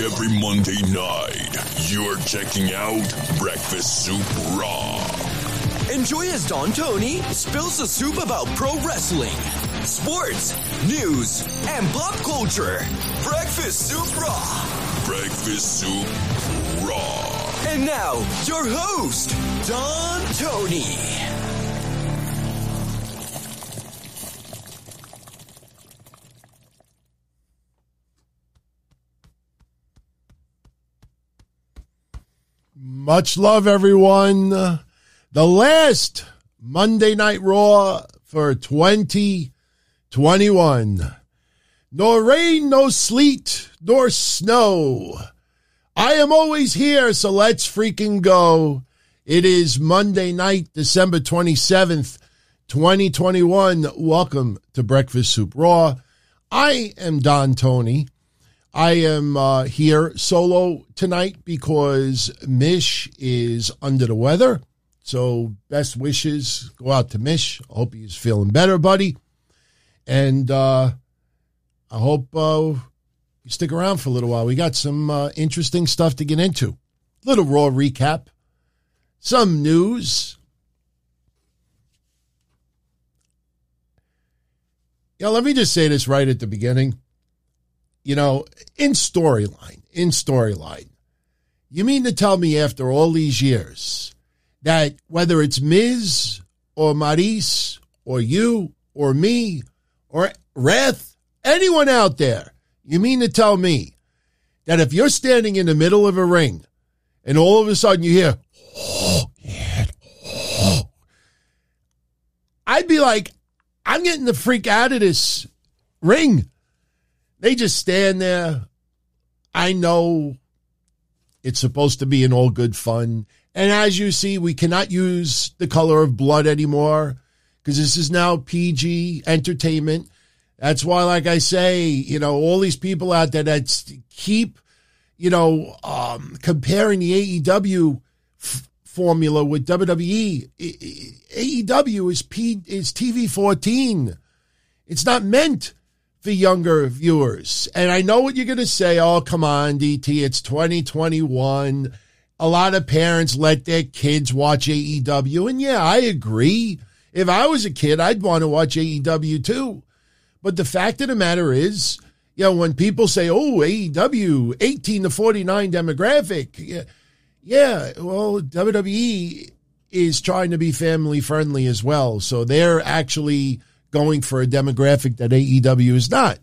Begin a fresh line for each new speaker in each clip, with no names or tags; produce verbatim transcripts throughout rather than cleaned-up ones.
every Monday night, you're checking out Breakfast Soup Raw.
Enjoy as Don Tony spills the soup about pro wrestling, sports, news, and pop culture. Breakfast Soup Raw.
Breakfast Soup Raw.
And now, your host, Don Tony.
Much love, everyone. The last Monday Night Raw for twenty twenty-one. Nor rain, no sleet, nor snow. I am always here, so let's freaking go. It is Monday night, December twenty-seventh, twenty twenty-one. Welcome to Breakfast Soup Raw. I am Don Tony. I am uh, here solo tonight because Mish is under the weather. So best wishes go out to Mish. I hope he's feeling better, buddy. And uh, I hope uh, you stick around for a little while. We got some uh, interesting stuff to get into. Little Raw recap. Some news. You know, let me just say this right at the beginning. You know, in storyline, in storyline, you mean to tell me after all these years that whether it's Miz or Maryse or you or me or Wrath, anyone out there, you mean to tell me that if you're standing in the middle of a ring and all of a sudden you hear, oh, yeah, oh, I'd be like, I'm getting the freak out of this ring. They just stand there. I know it's supposed to be an all good fun. And as you see, we cannot use the color of blood anymore because this is now P G entertainment. That's why, like I say, you know, all these people out there that keep, you know, um, comparing the A E W f- formula with W W E. A E W is P is T V fourteen. It's not meant for younger viewers. And I know what you're going to say. Oh, come on, D T, it's twenty twenty-one. A lot of parents let their kids watch A E W. And yeah, I agree. If I was a kid, I'd want to watch A E W too. But the fact of the matter is, you know, when people say, oh, A E W, eighteen to forty-nine demographic. Yeah, yeah, well, W W E is trying to be family friendly as well. So they're actually going for a demographic that A E W is not.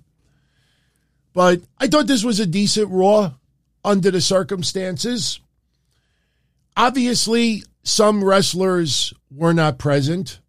But I thought this was a decent Raw under the circumstances. Obviously, some wrestlers were not present.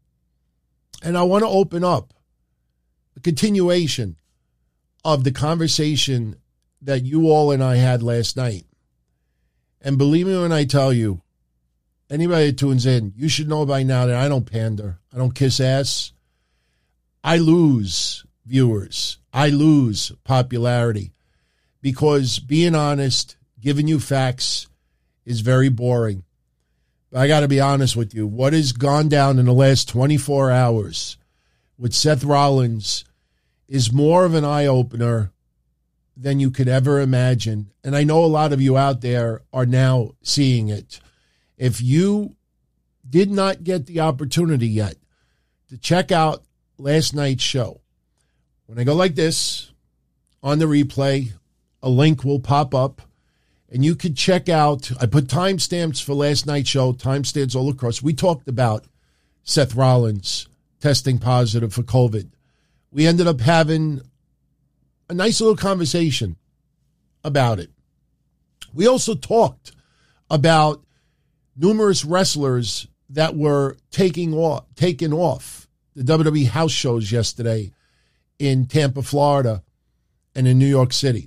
And I want to open up a continuation of the conversation that you all and I had last night. And believe me when I tell you, anybody that tunes in, you should know by now that I don't pander. I don't kiss ass. I lose viewers. I lose popularity because being honest, giving you facts is very boring. But I got to be honest with you. What has gone down in the last twenty-four hours with Seth Rollins is more of an eye-opener than you could ever imagine. And I know a lot of you out there are now seeing it. If you did not get the opportunity yet to check out last night's show, when I go like this on the replay, a link will pop up and you could check out. I put timestamps for last night's show, timestamps all across. We talked about Seth Rollins testing positive for COVID. We ended up having a nice little conversation about it. We also talked about numerous wrestlers that were taking off, taken off the W W E house shows yesterday in Tampa, Florida, and in New York City.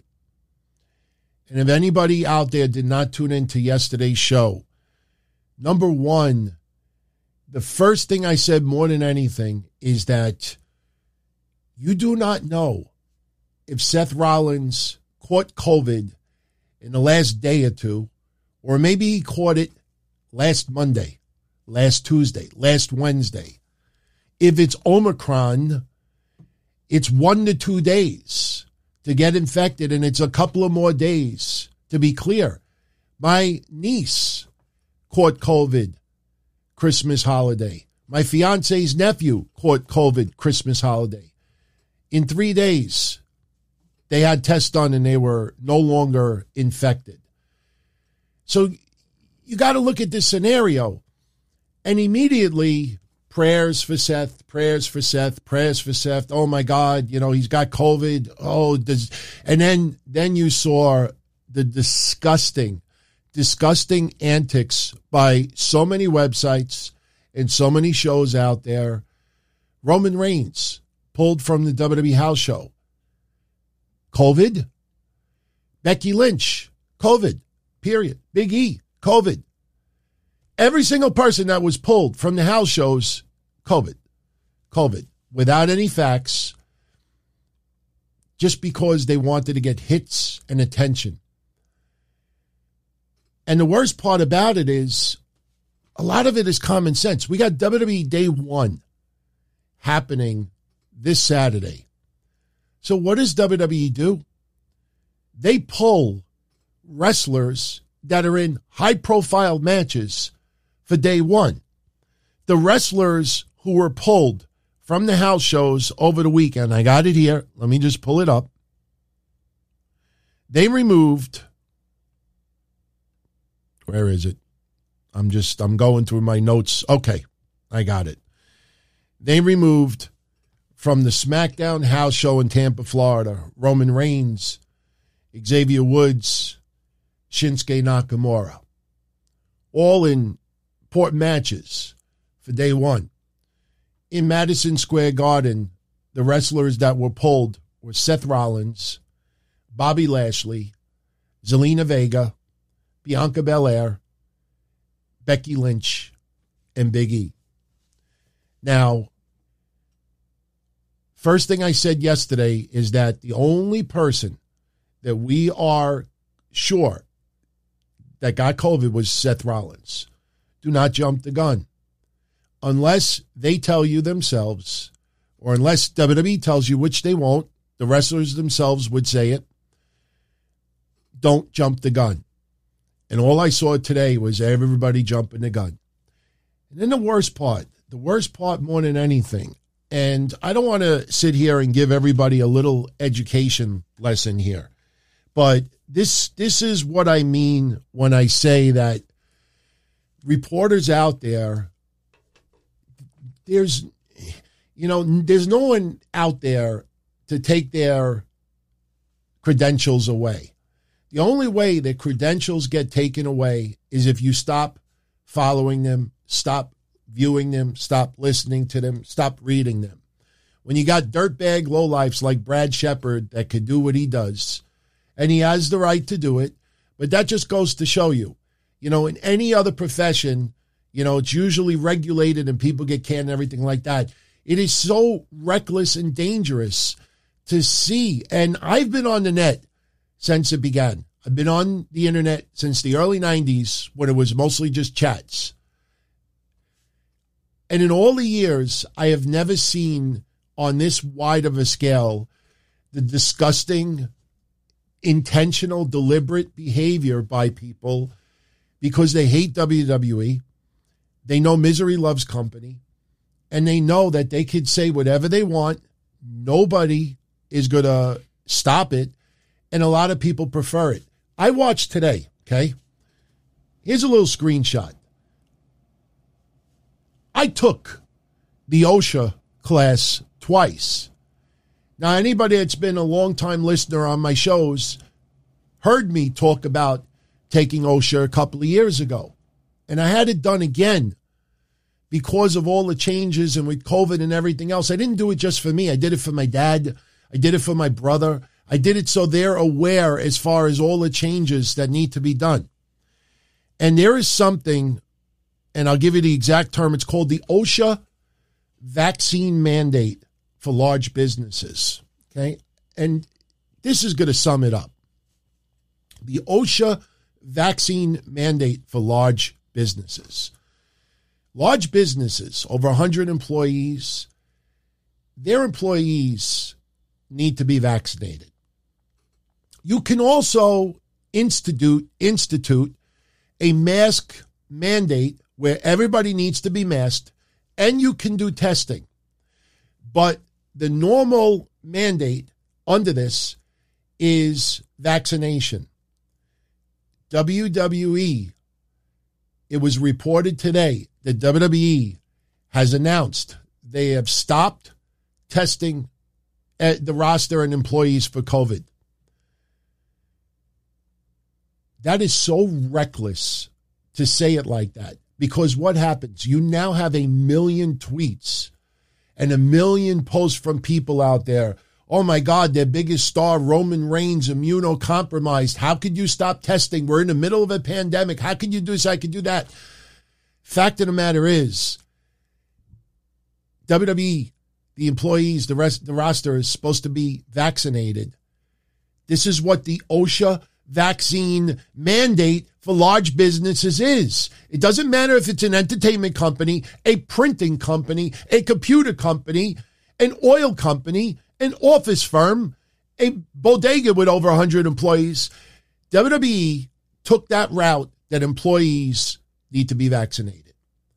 And if anybody out there did not tune into yesterday's show, number one, the first thing I said more than anything is that you do not know if Seth Rollins caught COVID in the last day or two, or maybe he caught it last Monday, last Tuesday, last Wednesday. If it's Omicron, it's one to two days to get infected, and it's a couple of more days. To be clear, my niece caught COVID Christmas holiday. My fiance's nephew caught COVID Christmas holiday. In three days, they had tests done and they were no longer infected. So you got to look at this scenario, and immediately prayers for Seth, prayers for Seth, prayers for Seth. Oh my God, you know, he's got COVID. Oh, does, and then, then you saw the disgusting, disgusting antics by so many websites and so many shows out there. Roman Reigns pulled from the W W E house show. COVID. Becky Lynch, COVID, period. Big E, COVID. Every single person that was pulled from the house shows, COVID, COVID, without any facts, just because they wanted to get hits and attention. And the worst part about it is, a lot of it is common sense. We got W W E Day One happening this Saturday. So what does W W E do? They pull wrestlers that are in high-profile matches for Day One. The wrestlers who were pulled from the house shows over the weekend, I got it here. Let me just pull it up. They removed, where is it? I'm just, I'm going through my notes. Okay, I got it. They removed from the SmackDown house show in Tampa, Florida, Roman Reigns, Xavier Woods, Shinsuke Nakamura, all in important matches for Day One. In Madison Square Garden, the wrestlers that were pulled were Seth Rollins, Bobby Lashley, Zelina Vega, Bianca Belair, Becky Lynch, and Big E. Now, first thing I said yesterday is that the only person that we are sure that got COVID was Seth Rollins. Do not jump the gun. Unless they tell you themselves, or unless W W E tells you, which they won't, the wrestlers themselves would say it, don't jump the gun. And all I saw today was everybody jumping the gun. And then the worst part, the worst part more than anything, and I don't want to sit here and give everybody a little education lesson here, but this this is what I mean when I say that reporters out there, there's, you know, there's no one out there to take their credentials away. The only way that credentials get taken away is if you stop following them, stop viewing them, stop listening to them, stop reading them. When you got dirtbag lowlifes like Brad Shepard that could do what he does, and he has the right to do it, but that just goes to show you, you know, in any other profession, you know, it's usually regulated and people get canned and everything like that. It is so reckless and dangerous to see. And I've been on the net since it began. I've been on the internet since the early nineties when it was mostly just chats. And in all the years, I have never seen on this wide of a scale the disgusting, intentional, deliberate behavior by people because they hate W W E. They know misery loves company, and they know that they could say whatever they want. Nobody is going to stop it, and a lot of people prefer it. I watched today, okay? Here's a little screenshot. I took the OSHA class twice. Now, anybody that's been a long-time listener on my shows heard me talk about taking OSHA a couple of years ago. And I had it done again because of all the changes and with COVID and everything else. I didn't do it just for me. I did it for my dad. I did it for my brother. I did it so they're aware as far as all the changes that need to be done. And there is something, and I'll give you the exact term, it's called the OSHA vaccine mandate for large businesses. Okay? And this is going to sum it up. The OSHA vaccine mandate for large businesses. Large businesses, over one hundred employees, their employees need to be vaccinated. You can also institute institute a mask mandate where everybody needs to be masked, and you can do testing. But the normal mandate under this is vaccination. W W E, it was reported today that W W E has announced they have stopped testing the roster and employees for COVID. That is so reckless to say it like that, because what happens? You now have a million tweets and a million posts from people out there. Oh my God, their biggest star, Roman Reigns, immunocompromised. How could you stop testing? We're in the middle of a pandemic. How could you do this? I could do that. Fact of the matter is, W W E, the employees, the rest, the roster is supposed to be vaccinated. This is what the OSHA vaccine mandate for large businesses is. It doesn't matter if it's an entertainment company, a printing company, a computer company, an oil company, an office firm, a bodega with over one hundred employees. W W E took that route that employees need to be vaccinated.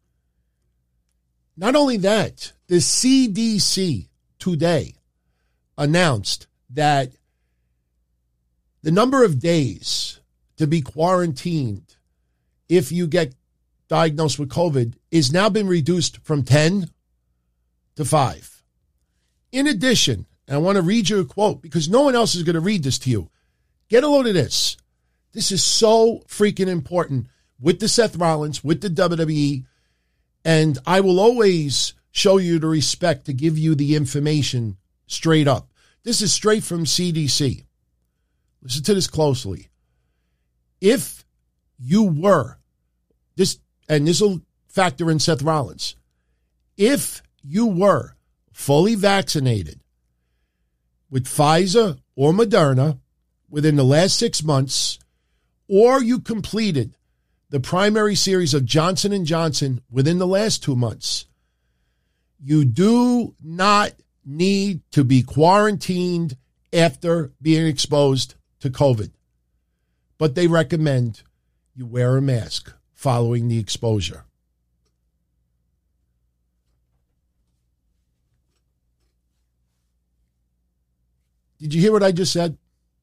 Not only that, the C D C today announced that the number of days to be quarantined if you get diagnosed with COVID is now been reduced from ten to five. In addition, and I want to read you a quote because no one else is going to read this to you. Get a load of this. This is so freaking important with the Seth Rollins, with the W W E, and I will always show you the respect to give you the information straight up. This is straight from C D C. Listen to this closely. If you were, this, and this will factor in Seth Rollins, if you were fully vaccinated with Pfizer or Moderna within the last six months, or you completed the primary series of Johnson and Johnson within the last two months, you do not need to be quarantined after being exposed to COVID. But they recommend you wear a mask following the exposure. Did you hear what I just said?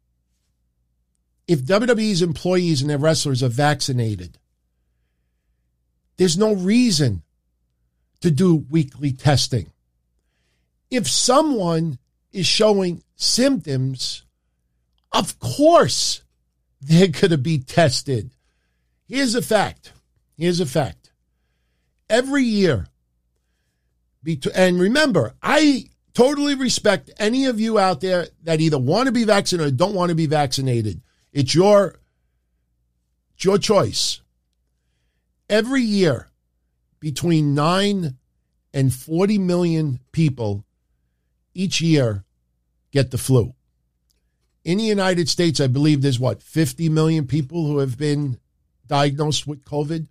If W W E's employees and their wrestlers are vaccinated, there's no reason to do weekly testing. If someone is showing symptoms, of course they're going to be tested. Here's a fact. Here's a fact. Every year, and remember, I totally respect any of you out there that either want to be vaccinated or don't want to be vaccinated. It's your, it's your choice. Every year, between nine and forty million people each year get the flu. In the United States, I believe there's what, fifty million people who have been diagnosed with COVID?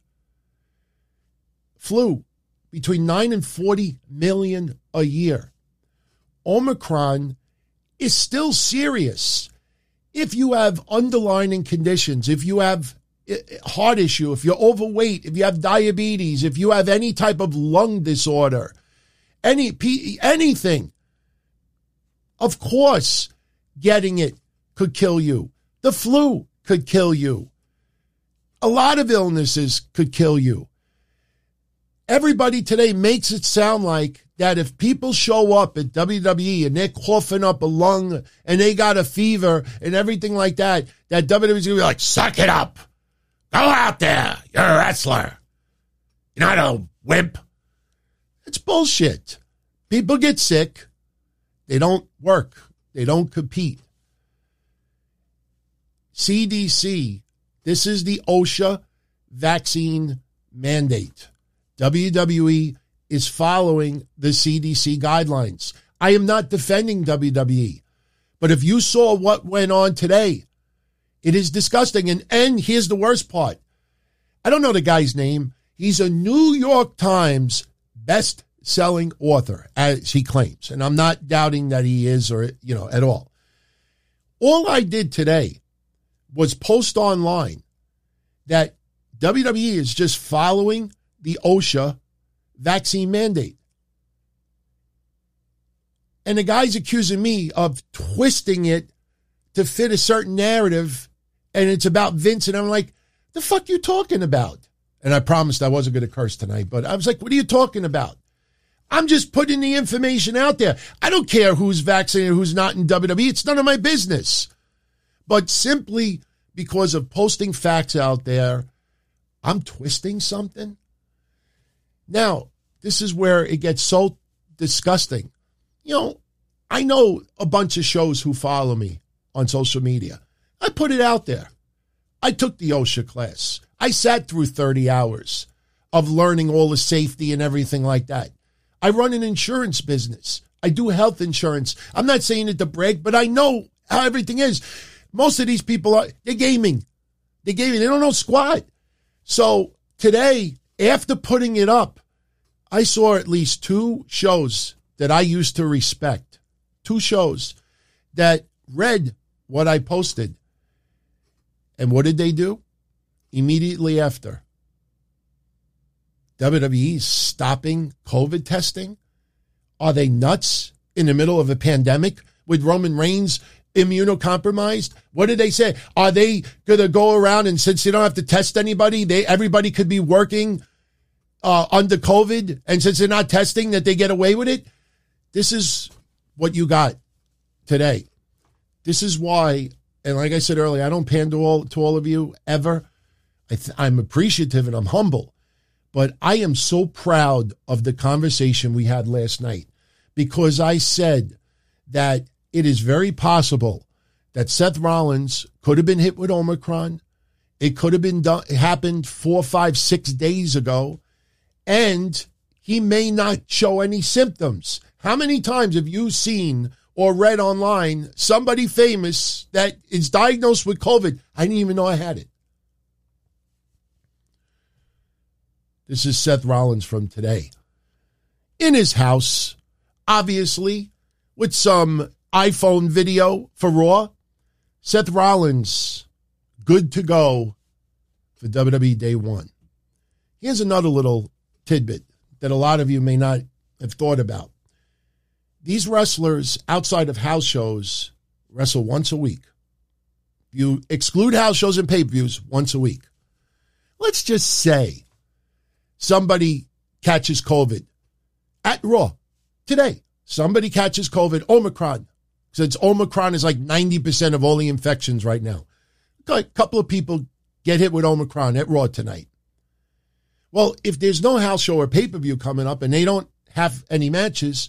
Flu, between nine and forty million a year. Omicron is still serious. If you have underlying conditions, if you have heart issue, if you're overweight, if you have diabetes, if you have any type of lung disorder, any anything, of course, getting it could kill you. The flu could kill you. A lot of illnesses could kill you. Everybody today makes it sound like that if people show up at W W E and they're coughing up a lung and they got a fever and everything like that, that W W E's going to be like, suck it up. Go out there. You're a wrestler. You're not a wimp. It's bullshit. People get sick. They don't work. They don't compete. C D C, this is the OSHA vaccine mandate. W W E is following the C D C guidelines. I am not defending W W E, but if you saw what went on today, it is disgusting. And, and here's the worst part. I don't know the guy's name. He's a New York Times best-selling author, as he claims. And I'm not doubting that he is or, you know, at all. All I did today was post online that W W E is just following the OSHA vaccine mandate. And the guy's accusing me of twisting it to fit a certain narrative, and it's about Vince, and I'm like, the fuck you talking about? And I promised I wasn't going to curse tonight, but I was like, what are you talking about? I'm just putting the information out there. I don't care who's vaccinated, who's not in W W E. It's none of my business. But simply because of posting facts out there, I'm twisting something? Now, this is where it gets so disgusting. You know, I know a bunch of shows who follow me on social media. I put it out there. I took the OSHA class. I sat through thirty hours of learning all the safety and everything like that. I run an insurance business. I do health insurance. I'm not saying it to brag, but I know how everything is. Most of these people are, they're gaming. They're gaming. They don't know squat. So today, after putting it up, I saw at least two shows that I used to respect. Two shows that read what I posted. And what did they do? Immediately after, W W E is stopping COVID testing? Are they nuts in the middle of a pandemic with Roman Reigns immunocompromised? What did they say? Are they going to go around and since they don't have to test anybody, they everybody could be working uh, under COVID, and since they're not testing, that they get away with it? This is what you got today. This is why, and like I said earlier, I don't pander all, to all of you ever. I th- I'm appreciative and I'm humble. But I am so proud of the conversation we had last night because I said that it is very possible that Seth Rollins could have been hit with Omicron. It could have been done, happened four, five, six days ago, and he may not show any symptoms. How many times have you seen or read online somebody famous that is diagnosed with COVID? I didn't even know I had it. This is Seth Rollins from today. In his house, obviously, with some iPhone video for Raw. Seth Rollins, good to go for W W E Day One. Here's another little tidbit that a lot of you may not have thought about. These wrestlers outside of house shows wrestle once a week. You exclude house shows and pay-per-views once a week. Let's just say somebody catches COVID at Raw today. Somebody catches COVID, Omicron. Since Omicron is like ninety percent of all the infections right now. A couple of people get hit with Omicron at Raw tonight. Well, if there's no house show or pay-per-view coming up and they don't have any matches,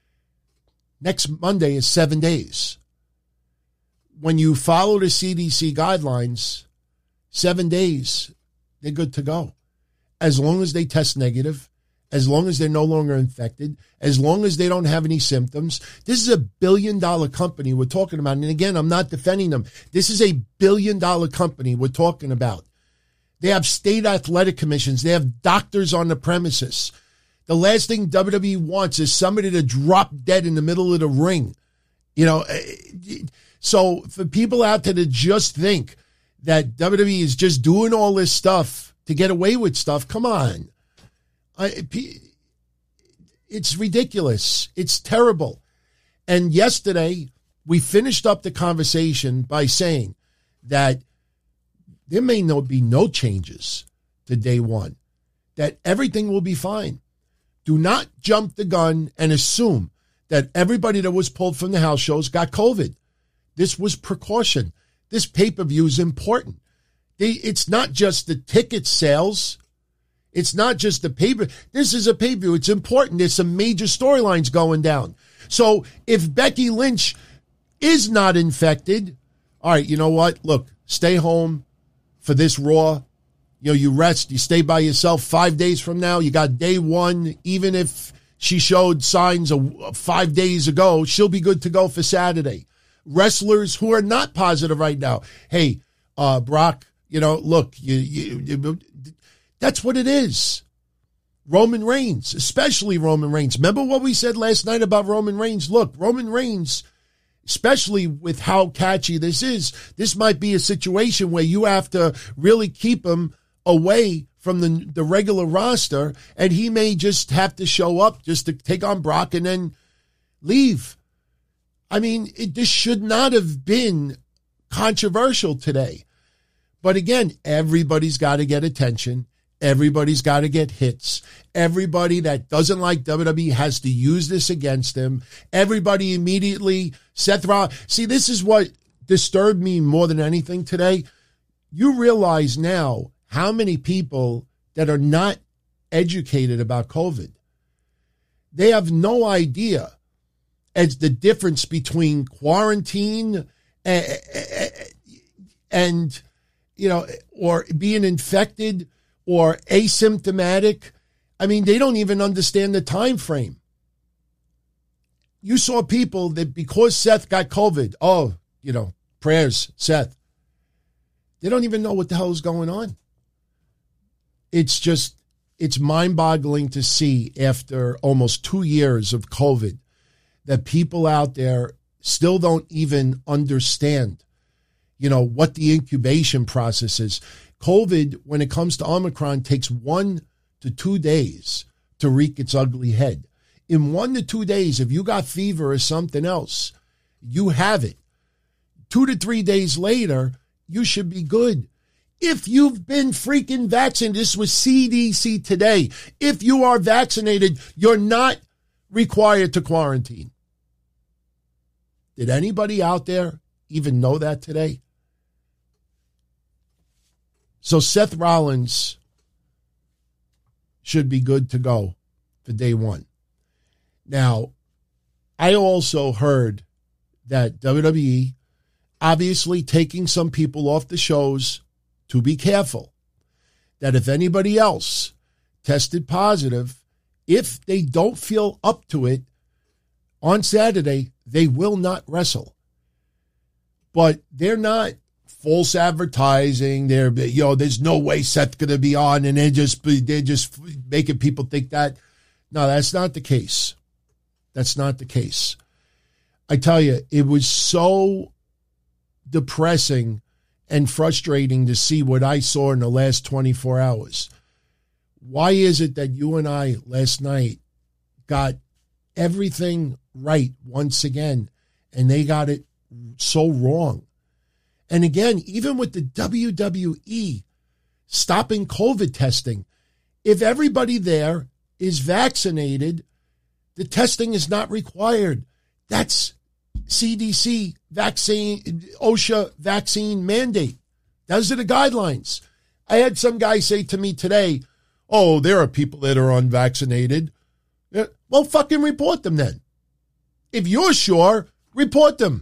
next Monday is seven days. When you follow the C D C guidelines, seven days, they're good to go. As long as they test negative, as long as they're no longer infected, as long as they don't have any symptoms. This is a billion-dollar company we're talking about. And again, I'm not defending them. This is a billion-dollar company we're talking about. They have state athletic commissions. They have doctors on the premises. The last thing W W E wants is somebody to drop dead in the middle of the ring. You know, so for people out there to just think that W W E is just doing all this stuff to get away with stuff, come on. I, it's ridiculous. It's terrible. And yesterday, we finished up the conversation by saying that there may not be no changes to Day One, that everything will be fine. Do not jump the gun and assume that everybody that was pulled from the house shows got COVID. This was precaution. This pay-per-view is important. They, it's not just the ticket sales. It's not just the pay-per-view. This is a pay-per-view. It's important. There's some major storylines going down. So if Becky Lynch is not infected, all right, you know what? Look, stay home for this Raw. You know, you rest, you stay by yourself. Five days from now, you got Day One. Even if she showed signs of five days ago, she'll be good to go for Saturday. Wrestlers who are not positive right now. Hey, uh, Brock, you know, look, you, you, you, that's what it is. Roman Reigns, especially Roman Reigns. Remember what we said last night about Roman Reigns? Look, Roman Reigns especially with how catchy this is, this might be a situation where you have to really keep him away from the the regular roster, and he may just have to show up just to take on Brock and then leave. I mean, it, this should not have been controversial today. But again, everybody's got to get attention. Everybody's got to get hits. Everybody that doesn't like W W E has to use this against them. Everybody immediately, Seth Rollins. See, this is what disturbed me more than anything today. You realize now how many people that are not educated about COVID, they have no idea as the difference between quarantine and, and you know, or being infected or asymptomatic. I mean, they don't even understand the time frame. You saw people that because Seth got COVID, oh, you know, prayers, Seth. They don't even know what the hell is going on. It's just, it's mind-boggling to see after almost two years of COVID that people out there still don't even understand, you know, what the incubation process is. COVID, when it comes to Omicron, takes one to two days to wreak its ugly head. In one to two days, if you got fever or something else, you have it. Two to three days later, you should be good. If you've been freaking vaccinated, this was C D C today. If you are vaccinated, you're not required to quarantine. Did anybody out there even know that today? So Seth Rollins should be good to go for day one. Now, I also heard that W W E obviously taking some people off the shows to be careful that if anybody else tested positive, if they don't feel up to it on Saturday, they will not wrestle. But they're not false advertising. They're, you know, there's no way Seth's going to be on, and they're just, they're just making people think that. No, that's not the case. That's not the case. I tell you, it was so depressing and frustrating to see what I saw in the last twenty-four hours. Why is it that you and I last night got everything right once again, and they got it so wrong? And again, even with the W W E stopping COVID testing, if everybody there is vaccinated, the testing is not required. That's C D C vaccine, OSHA vaccine mandate. Those are the guidelines. I had some guy say to me today, oh, there are people that are unvaccinated. Well, fucking report them then. If you're sure, report them.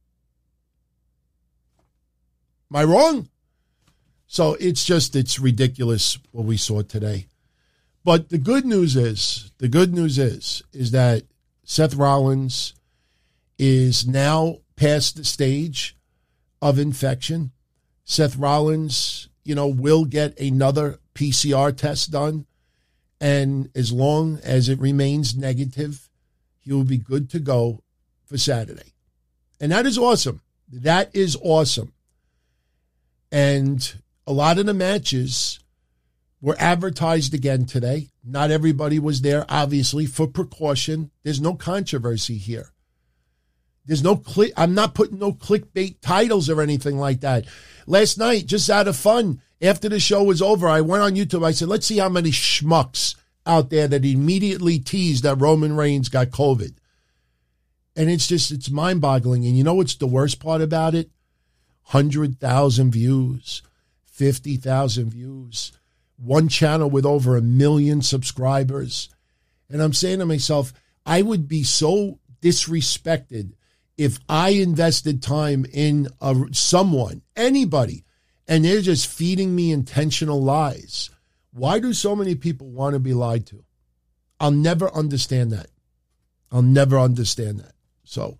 Am I wrong? So it's just, it's ridiculous what we saw today. But the good news is, the good news is, is that Seth Rollins is now past the stage of infection. Seth Rollins, you know, will get another P C R test done. And as long as it remains negative, he will be good to go for Saturday. And that is awesome. That is awesome. And a lot of the matches were advertised again today. Not everybody was there, obviously, for precaution. There's no controversy here. There's no click. I'm not putting no clickbait titles or anything like that. Last night, just out of fun, after the show was over, I went on YouTube. I said, let's see how many schmucks out there that immediately teased that Roman Reigns got COVID. And it's just, it's mind-boggling. And you know what's the worst part about it? one hundred thousand views, fifty thousand views, one channel with over a million subscribers. And I'm saying to myself, I would be so disrespected if I invested time in a, someone, anybody, and they're just feeding me intentional lies. Why do so many people want to be lied to? I'll never understand that. I'll never understand that. So,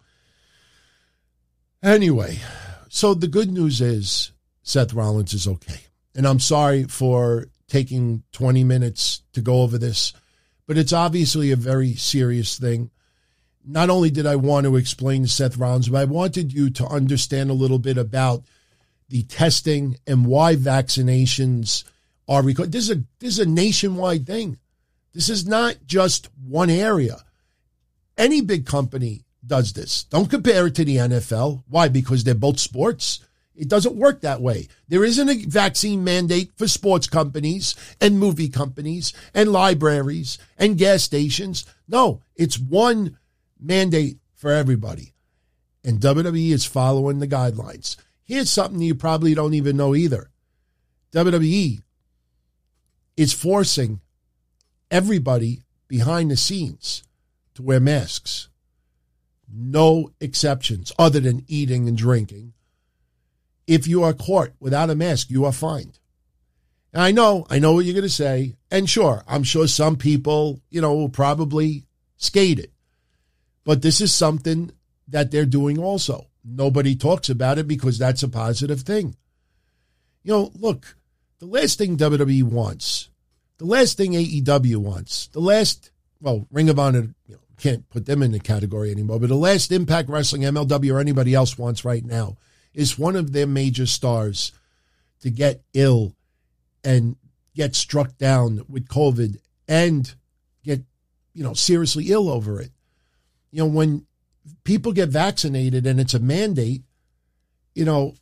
anyway, so the good news is Seth Rollins is okay. And I'm sorry for taking twenty minutes to go over this, but it's obviously a very serious thing. not only did I want to explain Seth Rollins, but I wanted you to understand a little bit about the testing and why vaccinations are required. This is a, this is a nationwide thing. This is not just one area. Any big company does this. Don't compare it to the N F L. Why? Because they're both sports. It doesn't work that way. There isn't a vaccine mandate for sports companies and movie companies and libraries and gas stations. No, it's one mandate for everybody. And W W E is following the guidelines. Here's something you probably don't even know either. W W E is forcing everybody behind the scenes to wear masks. No exceptions other than eating and drinking. If you are caught without a mask, you are fined. And I know, I know what you're going to say. And sure, I'm sure some people, you know, will probably skate it. But this is something that they're doing also. Nobody talks about it because that's a positive thing. You know, look, the last thing W W E wants, the last thing A E W wants, the last, well, Ring of Honor, you know, can't put them in the category anymore, but the last Impact Wrestling, M L W, or anybody else wants right now is one of their major stars to get ill and get struck down with COVID and get, you know, seriously ill over it. You know, when people get vaccinated and it's a mandate, you know,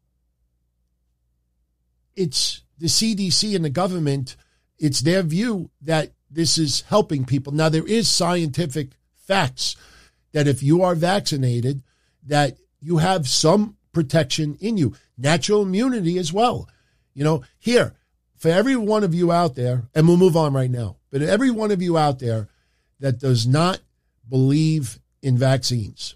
it's the C D C and the government, it's their view that this is helping people. Now, there is scientific facts that if you are vaccinated, that you have some protection in you, natural immunity as well. You know, here, for every one of you out there, and we'll move on right now, but every one of you out there that does not believe in vaccines,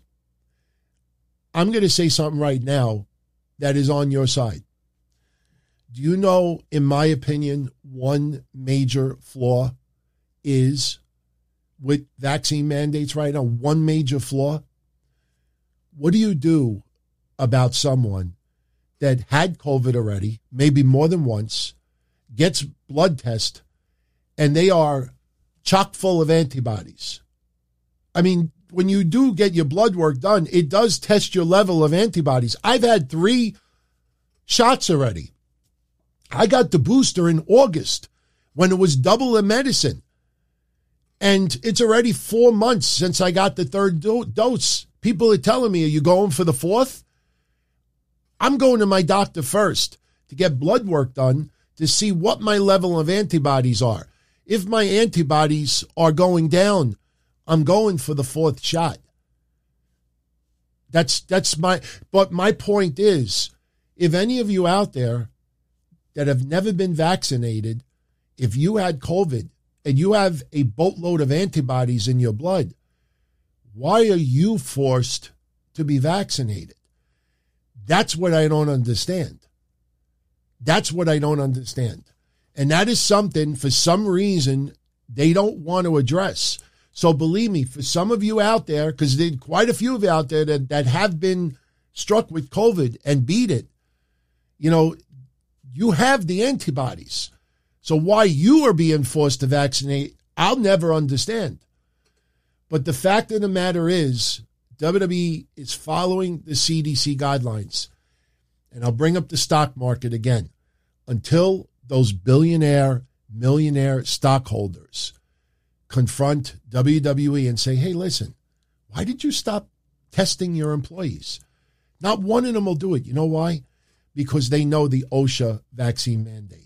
I'm going to say something right now that is on your side. Do you know, in my opinion, one major flaw is with vaccine mandates right now? One major flaw. What do you do about someone that had COVID already, maybe more than once, gets blood test, and they are chock full of antibodies? I mean, when you do get your blood work done, it does test your level of antibodies. I've had three shots already. I got the booster in August when it was double the medicine. And it's already four months since I got the third do- dose. People are telling me, are you going for the fourth? I'm going to my doctor first to get blood work done to see what my level of antibodies are. If my antibodies are going down, I'm going for the fourth shot. That's that's my, but my point is, if any of you out there that have never been vaccinated, if you had COVID and you have a boatload of antibodies in your blood, why are you forced to be vaccinated? That's what I don't understand. That's what I don't understand. And that is something, for some reason, they don't want to address. So believe me, for some of you out there, because there's quite a few of you out there that, that have been struck with COVID and beat it, you know, you have the antibodies. So why you are being forced to vaccinate, I'll never understand. But the fact of the matter is, W W E is following the C D C guidelines. And I'll bring up the stock market again. Until those billionaire, millionaire stockholders confront W W E and say, hey, listen, why did you stop testing your employees? Not one of them will do it. You know why? Because they know the OSHA vaccine mandate.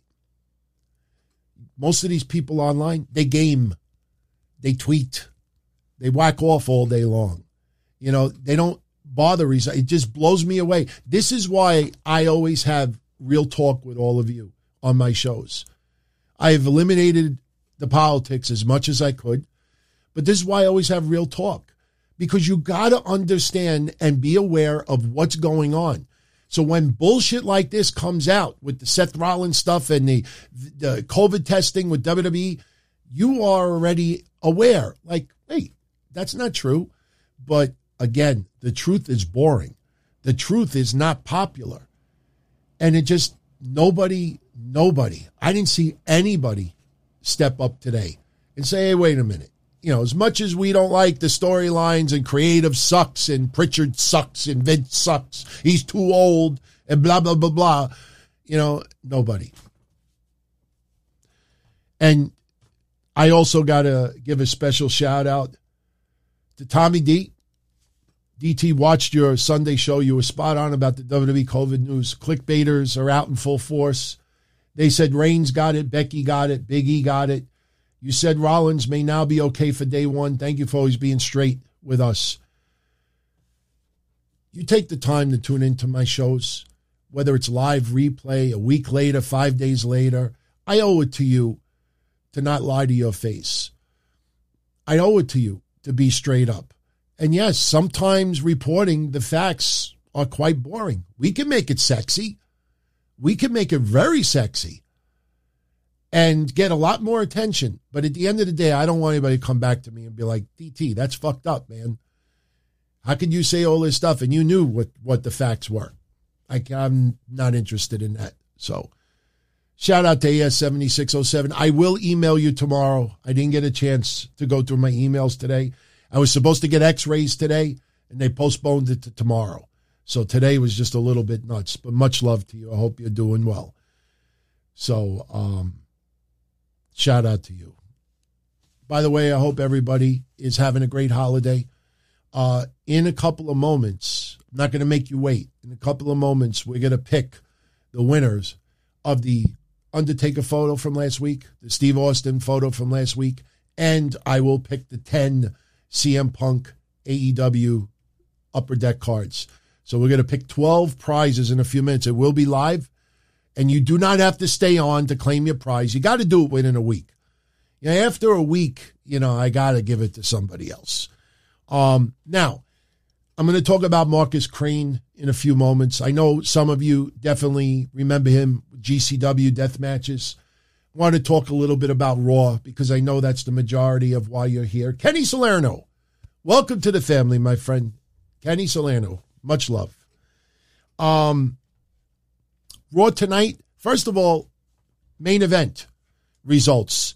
Most of these people online, they game, they tweet, they whack off all day long. You know, they don't bother. It just blows me away. This is why I always have real talk with all of you on my shows. I have eliminated the politics as much as I could, but this is why I always have real talk, because you got to understand and be aware of what's going on. So when bullshit like this comes out with the Seth Rollins stuff and the, the COVID testing with W W E, you are already aware. Like, wait, that's not true. But again, the truth is boring. The truth is not popular. And it just, nobody, nobody, I didn't see anybody step up today and say, hey, wait a minute. you know, as much as we don't like the storylines and creative sucks and Pritchard sucks and Vince sucks, he's too old and blah, blah, blah, blah, you know, nobody. And I also got to give a special shout out to Tommy D. D T watched your Sunday show. You were spot on about the W W E COVID news. Clickbaiters are out in full force. They said Reigns got it, Becky got it, Big E got it. You said Rollins may now be okay for day one. Thank you for always being straight with us. You take the time to tune into my shows, whether it's live replay, a week later, five days later. I owe it to you to not lie to your face. I owe it to you to be straight up. And yes, sometimes reporting the facts are quite boring. We can make it sexy. We can make it very sexy and get a lot more attention. But at the end of the day, I don't want anybody to come back to me and be like, D T, that's fucked up, man. How could you say all this stuff and you knew what, what the facts were? I, I'm not interested in that. So shout out to A S seventy-six oh seven. I will email you tomorrow. I didn't get a chance to go through my emails today. I was supposed to get x-rays today, and they postponed it to tomorrow. So today was just a little bit nuts, but much love to you. I hope you're doing well. So um, shout out to you. By the way, I hope everybody is having a great holiday. Uh, in a couple of moments, I'm not going to make you wait. In a couple of moments, we're going to pick the winners of the Undertaker photo from last week, the Steve Austin photo from last week, and I will pick the ten C M Punk A E W Upper Deck cards. So we're going to pick twelve prizes in a few minutes. It will be live, and you do not have to stay on to claim your prize. You got to do it within a week. You know, after a week, you know, I got to give it to somebody else. Um, now, I'm going to talk about Marcus Crane in a few moments. I know some of you definitely remember him, G C W death matches. I want to talk a little bit about Raw because I know that's the majority of why you're here. Kenny Salerno, welcome to the family, my friend. Kenny Salerno, much love. Um, Raw tonight, first of all, main event results.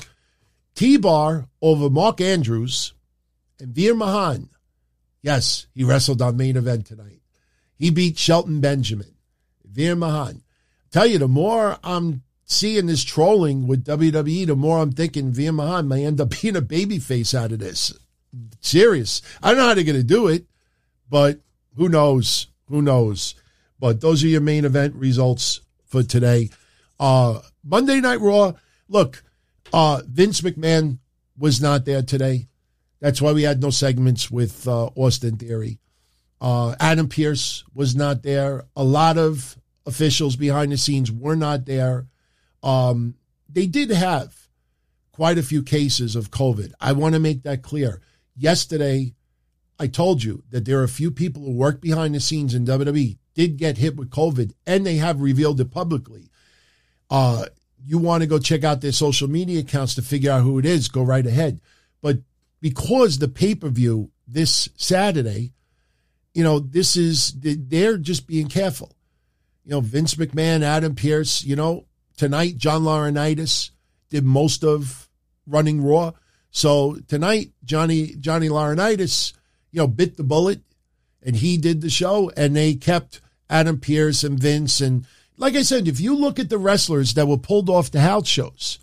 T-Bar over Mark Andrews and Veer Mahaan. Yes, he wrestled on main event tonight. He beat Shelton Benjamin. Veer Mahaan. Tell you, the more I'm seeing this trolling with W W E, the more I'm thinking Veer Mahaan may end up being a babyface out of this. Serious. I don't know how they're going to do it, but who knows? Who knows? But those are your main event results for today. Uh, Monday Night Raw. Look, uh, Vince McMahon was not there today. That's why we had no segments with uh, Austin Theory. Uh, Adam Pearce was not there. A lot of officials behind the scenes were not there. Um, they did have quite a few cases of COVID. I want to make that clear. Yesterday, I told you that there are a few people who work behind the scenes in W W E, did get hit with COVID, and they have revealed it publicly. Uh, you want to go check out their social media accounts to figure out who it is, go right ahead. But because the pay-per-view this Saturday, you know, this is, they're just being careful. You know, Vince McMahon, Adam Pearce, you know, tonight, John Laurinaitis did most of running Raw. So tonight, Johnny Johnny Laurinaitis, you know, bit the bullet, and he did the show, and they kept Adam Pearce and Vince. And like I said, if you look at the wrestlers that were pulled off the house shows,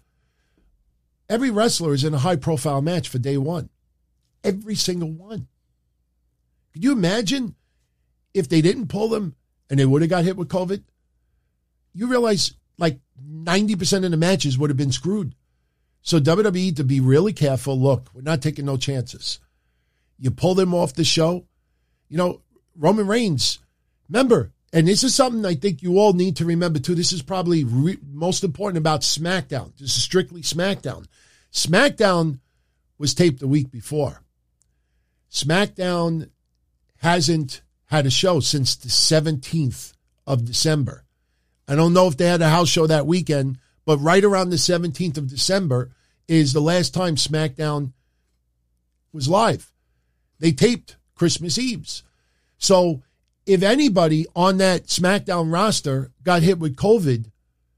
every wrestler is in a high-profile match for day one. Every single one. Could you imagine if they didn't pull them and they would have got hit with COVID? You realize like ninety percent of the matches would have been screwed. So W W E, to be really careful, look, we're not taking no chances. You pull them off the show. You know, Roman Reigns, remember, and this is something I think you all need to remember too. This is probably re- most important about SmackDown. This is strictly SmackDown. SmackDown was taped the week before. SmackDown hasn't had a show since the seventeenth of December. I don't know if they had a house show that weekend, but right around the seventeenth of December is the last time SmackDown was live. They taped Christmas Eves. So if anybody on that SmackDown roster got hit with COVID,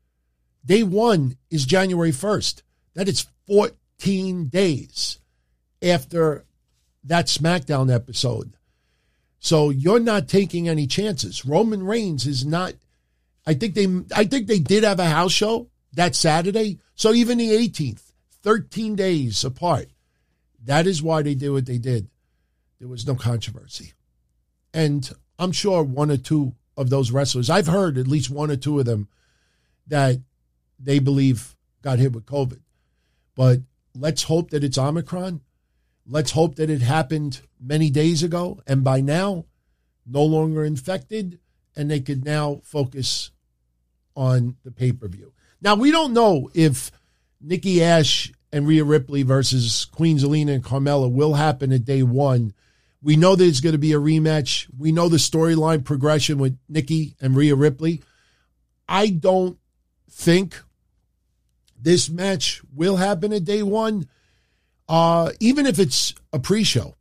day one is January first. That is fourteen days. after that SmackDown episode. So you're not taking any chances. Roman Reigns is not, I think they I think they did have a house show that Saturday. So even the eighteenth, thirteen days apart. That is why they did what they did. There was no controversy. And I'm sure one or two of those wrestlers, I've heard at least one or two of them that they believe got hit with COVID. But let's hope that it's Omicron. Let's hope that it happened many days ago and by now no longer infected and they could now focus on the pay-per-view. Now, we don't know if Nikki Ash and Rhea Ripley versus Queen Zelina and Carmella will happen at day one. We know there's going to be a rematch. We know the storyline progression with Nikki and Rhea Ripley. I don't think this match will happen at day one. Uh, even if it's a pre-show,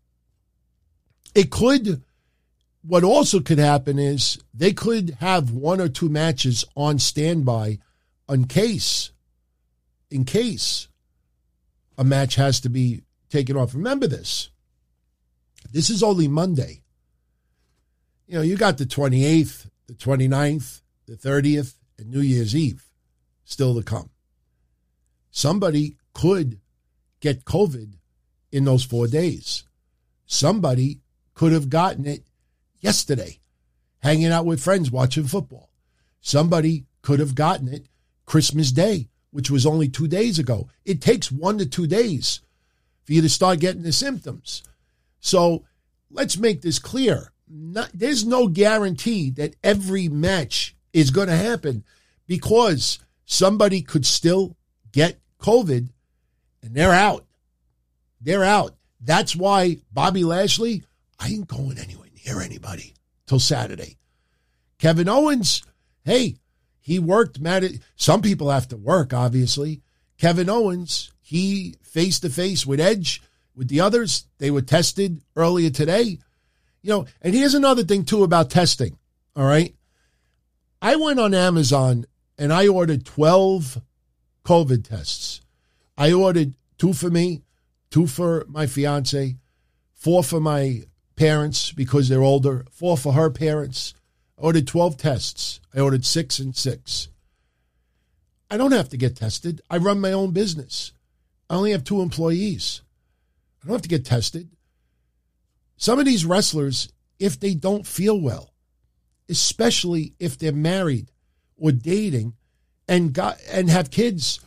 it could, what also could happen is they could have one or two matches on standby in case, in case a match has to be taken off. Remember this, this is only Monday. You know, you got the twenty-eighth, the twenty-ninth, the thirtieth, and New Year's Eve still to come. Somebody could get COVID in those four days. Somebody could have gotten it yesterday, hanging out with friends, watching football. Somebody could have gotten it Christmas Day, which was only two days ago. It takes one to two days for you to start getting the symptoms. So let's make this clear. Not, there's no guarantee that every match is going to happen because somebody could still get COVID and they're out. They're out. That's why Bobby Lashley, I ain't going anywhere near anybody till Saturday. Kevin Owens, hey, he worked. Some people have to work, obviously. Kevin Owens, he face-to-face with Edge, with the others. They were tested earlier today. You know, and here's another thing, too, about testing, all right? I went on Amazon and I ordered twelve COVID tests. I ordered two for me, two for my fiance, four for my parents because they're older, four for her parents. I ordered twelve tests. I ordered six and six. I don't have to get tested. I run my own business. I only have two employees. I don't have to get tested. Some of these wrestlers, if they don't feel well, especially if they're married or dating and got and have kids,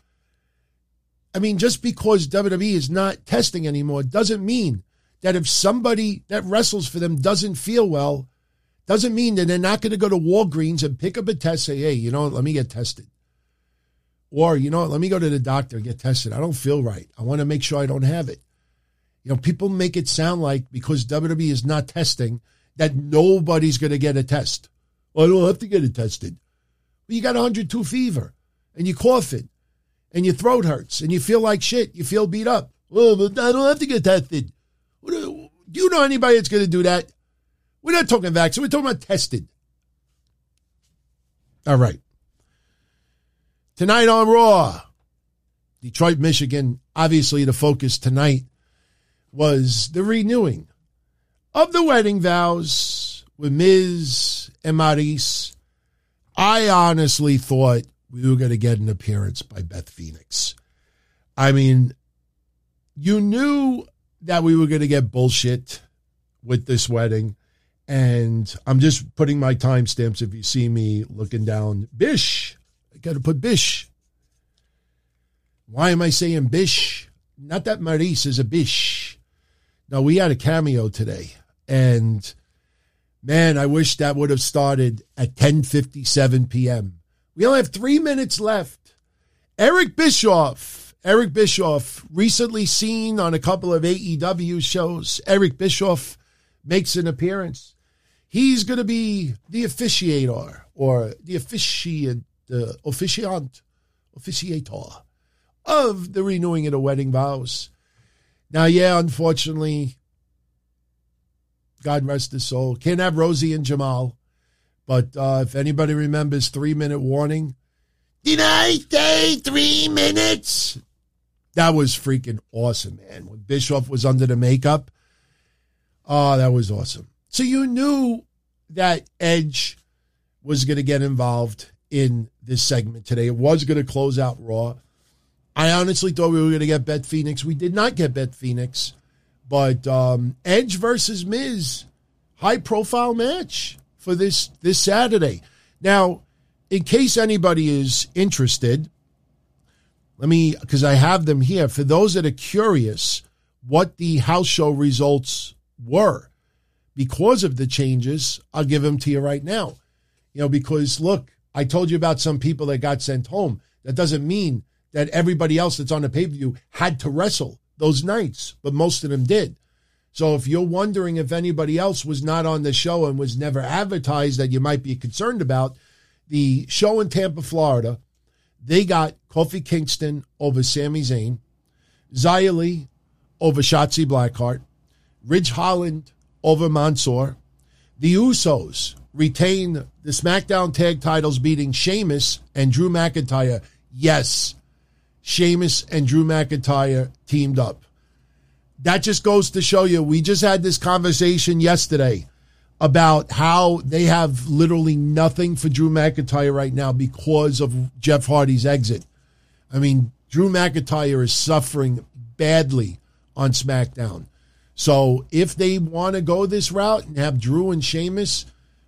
I mean, just because W W E is not testing anymore doesn't mean that if somebody that wrestles for them doesn't feel well, doesn't mean that they're not going to go to Walgreens and pick up a test, say, hey, you know what, let me get tested. Or, you know what, let me go to the doctor and get tested. I don't feel right. I want to make sure I don't have it. You know, people make it sound like because W W E is not testing that nobody's going to get a test. Well, I don't have to get it tested. Well, you got one hundred two fever and you're coughing and your throat hurts and you feel like shit. You feel beat up. Well, but I don't have to get tested. Do you know anybody that's going to do that? We're not talking vaccine. We're talking about tested. All right. Tonight on Raw, Detroit, Michigan, obviously the focus tonight was the renewing of the wedding vows with Miz and Maryse. I honestly thought we were going to get an appearance by Beth Phoenix. I mean, you knew that we were going to get bullshit with this wedding. And I'm just putting my timestamps if you see me looking down. Bish. I got to put Bish. Why am I saying Bish? Not that Maryse is a Bish. No, we had a cameo today. And, man, I wish that would have started at ten fifty-seven p.m. We only have three minutes left. Eric Bischoff. Eric Bischoff, recently seen on a couple of A E W shows. Eric Bischoff makes an appearance. He's going to be the officiator or the officiant, the officiant, officiator of the renewing of the wedding vows. Now, yeah, unfortunately, God rest his soul, can't have Rosie and Jamal. But uh, if anybody remembers three-minute warning, did I say three minutes? That was freaking awesome, man. When Bischoff was under the makeup, oh, that was awesome. So you knew that Edge was going to get involved in this segment today. It was going to close out Raw. I honestly thought we were going to get Beth Phoenix. We did not get Beth Phoenix. But um, Edge versus Miz, high-profile match for this, this Saturday. Now, in case anybody is interested, let me, because I have them here. For those that are curious what the house show results were because of the changes, I'll give them to you right now. You know, because, look, I told you about some people that got sent home. That doesn't mean that everybody else that's on the pay-per-view had to wrestle those nights, but most of them did. So if you're wondering if anybody else was not on the show and was never advertised that you might be concerned about, the show in Tampa, Florida, they got Kofi Kingston over Sami Zayn, Xia Li over Shotzi Blackheart, Ridge Holland over Mansoor. The Usos retain the SmackDown tag titles, beating Sheamus and Drew McIntyre. Yes, Sheamus and Drew McIntyre teamed up. That just goes to show you, we just had this conversation yesterday about how they have literally nothing for Drew McIntyre right now because of Jeff Hardy's exit. I mean, Drew McIntyre is suffering badly on SmackDown. So if they want to go this route and have Drew and Sheamus,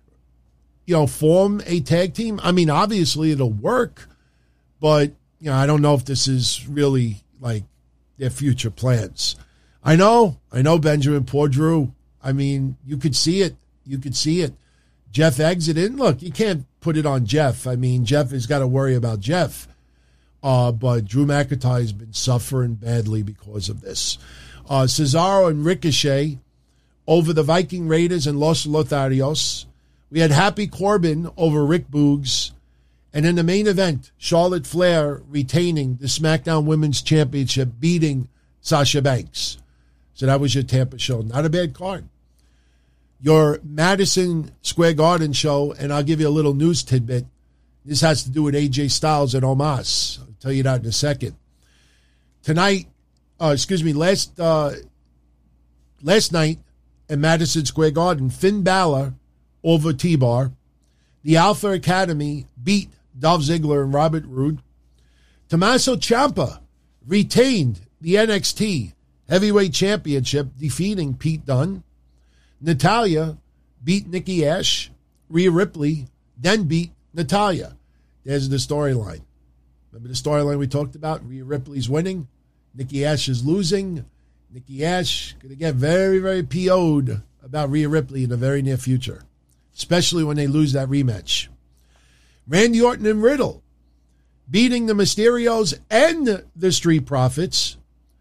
you know, form a tag team, I mean, obviously it'll work, but, you know, I don't know if this is really like their future plans. I know, I know, Benjamin, poor Drew. I mean, you could see it. You could see it. Jeff exited. Look, you can't put it on Jeff. I mean, Jeff has got to worry about Jeff. Uh, but Drew McIntyre has been suffering badly because of this. Uh, Cesaro and Ricochet over the Viking Raiders and Los Lotharios. We had Happy Corbin over Rick Boogs. And in the main event, Charlotte Flair retaining the SmackDown Women's Championship, beating Sasha Banks. So that was your Tampa show. Not a bad card. Your Madison Square Garden show, and I'll give you a little news tidbit. This has to do with A J Styles and Omos. I'll tell you that in a second. Tonight, uh, excuse me, last uh, last night at Madison Square Garden, Finn Balor over T-Bar. The Alpha Academy beat Dolph Ziggler and Robert Roode. Tommaso Ciampa retained the N X T Heavyweight Championship, defeating Pete Dunne. Natalya beat Nikki Ash. Rhea Ripley then beat Natalya. There's the storyline. Remember the storyline we talked about? Rhea Ripley's winning. Nikki Ash is losing. Nikki Ash going to get very, very P O'd about Rhea Ripley in the very near future, especially when they lose that rematch. Randy Orton and Riddle beating the Mysterios and the Street Profits.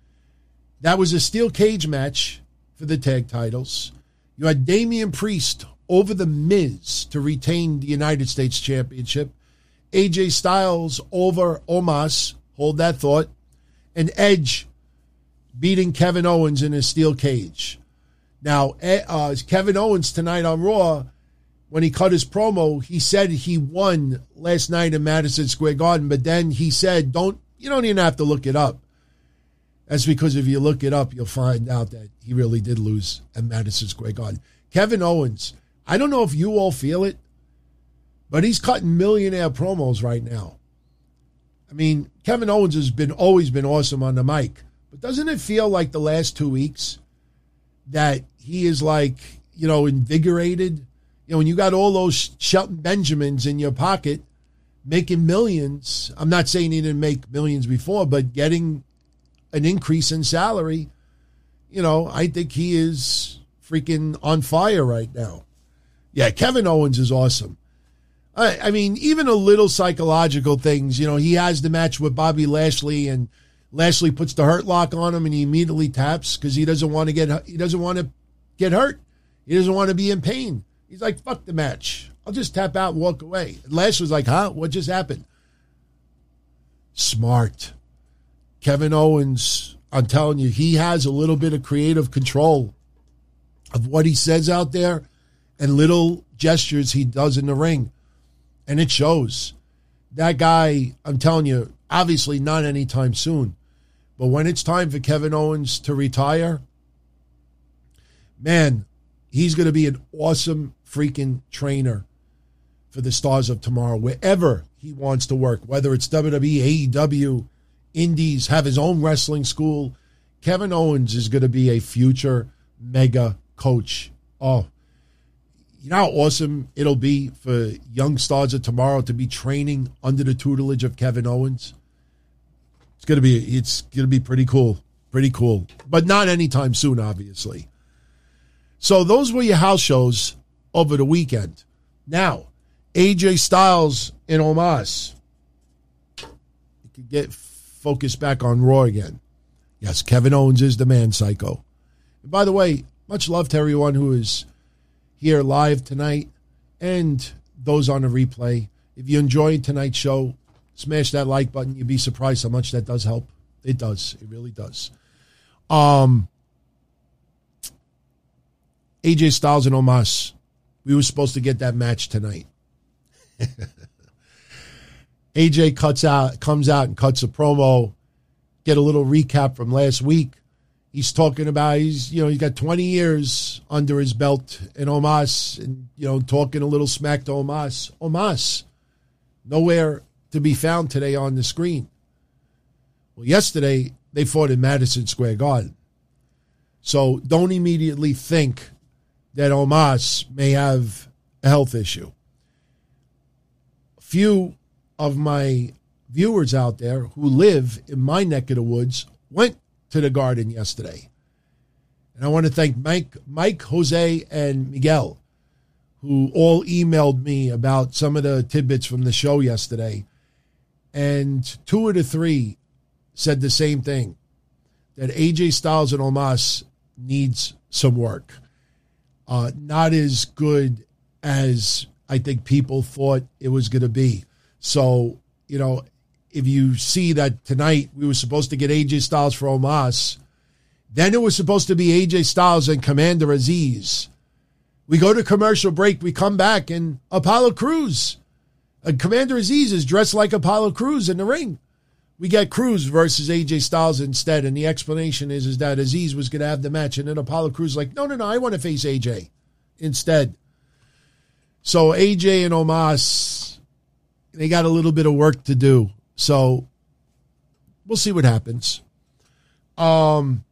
That was a steel cage match for the tag titles. You had Damian Priest over The Miz to retain the United States Championship. A J Styles over Omos, hold that thought. And Edge beating Kevin Owens in a steel cage. Now, uh, Kevin Owens tonight on Raw, when he cut his promo, he said he won last night in Madison Square Garden, but then he said, "Don't you don't even have to look it up." That's because if you look it up, you'll find out that he really did lose at Madison Square Garden. Kevin Owens, I don't know if you all feel it, but he's cutting millionaire promos right now. I mean, Kevin Owens has been always been awesome on the mic, but doesn't it feel like the last two weeks that he is like, you know, invigorated? You know, when you got all those Shelton Benjamins in your pocket making millions, I'm not saying he didn't make millions before, but getting an increase in salary, you know, I think he is freaking on fire right now. Yeah, Kevin Owens is awesome. I, I mean, even a little psychological things, you know, he has the match with Bobby Lashley, and Lashley puts the hurt lock on him and he immediately taps because he doesn't want to get he doesn't want to get hurt. He doesn't want to be in pain. He's like, fuck the match. I'll just tap out and walk away. And Lashley's like, huh? What just happened? Smart. Kevin Owens, I'm telling you, he has a little bit of creative control of what he says out there and little gestures he does in the ring. And it shows. That guy, I'm telling you, obviously not anytime soon, But when it's time for Kevin Owens to retire, man, he's going to be an awesome freaking trainer for the Stars of Tomorrow, wherever he wants to work, whether it's W W E, A E W, Indies, have his own wrestling school. Kevin Owens is going to be a future mega coach. Oh, you know how awesome it'll be for young Stars of Tomorrow to be training under the tutelage of Kevin Owens. It's going to be, it's going to be pretty cool, pretty cool, but not anytime soon, obviously. So those were your house shows over the weekend. Now, A J Styles and Omos. You can get focused back on Raw again. Yes, Kevin Owens is the man, psycho. And by the way, much love to everyone who is here live tonight and those on the replay. If you enjoyed tonight's show, smash that like button. You'd be surprised how much that does help. It does. It really does. Um, A J Styles and Omos. We were supposed to get that match tonight. A J cuts out, comes out and cuts a promo. Get a little recap from last week. He's talking about he's you know he's got twenty years under his belt in Omos, and you know talking a little smack to Omos. Omos, nowhere to be found today on the screen. Well, yesterday they fought in Madison Square Garden, so don't immediately think that Omos may have a health issue. A few of my viewers out there who live in my neck of the woods went to the Garden yesterday. And I want to thank Mike, Mike, Jose, and Miguel, who all emailed me about some of the tidbits from the show yesterday. And two of the three said the same thing, that A J Styles and Omos needs some work. Uh, not as good as I think people thought it was going to be. So, you know, if you see that tonight we were supposed to get A J Styles for Omos, then it was supposed to be A J Styles and Commander Aziz. We go to commercial break, we come back, and Apollo Crews. And Commander Aziz is dressed like Apollo Crews in the ring. We get Crews versus A J Styles instead, and the explanation is, is that Aziz was going to have the match, and then Apollo Crews is like, no, no, no, I want to face A J instead. So A J and Omos, they got a little bit of work to do. So we'll see what happens. Um,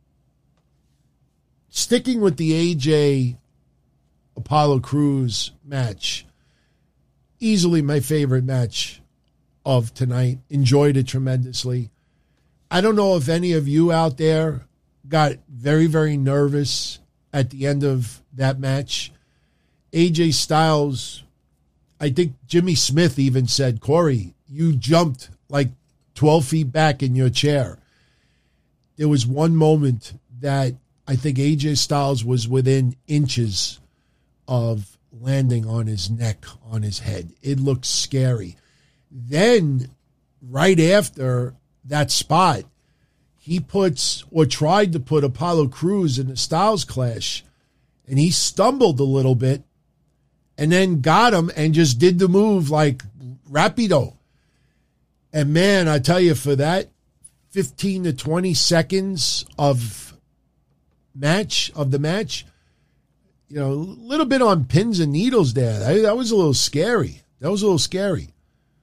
sticking with the A J Apollo Crews match, easily my favorite match of tonight. Enjoyed it tremendously. I don't know if any of you out there got very, very nervous at the end of that match. A J Styles, I think Jimmy Smith even said, Corey, you jumped like twelve feet back in your chair. There was one moment that I think A J Styles was within inches of landing on his neck, on his head. It looked scary. Then, right after that spot, he puts, or tried to put, Apollo Crews in a Styles clash, and he stumbled a little bit, and then got him and just did the move like rapido. And man, I tell you, for that fifteen to twenty seconds of match, of the match, you know, a little bit on pins and needles there. That, that was a little scary. That was a little scary.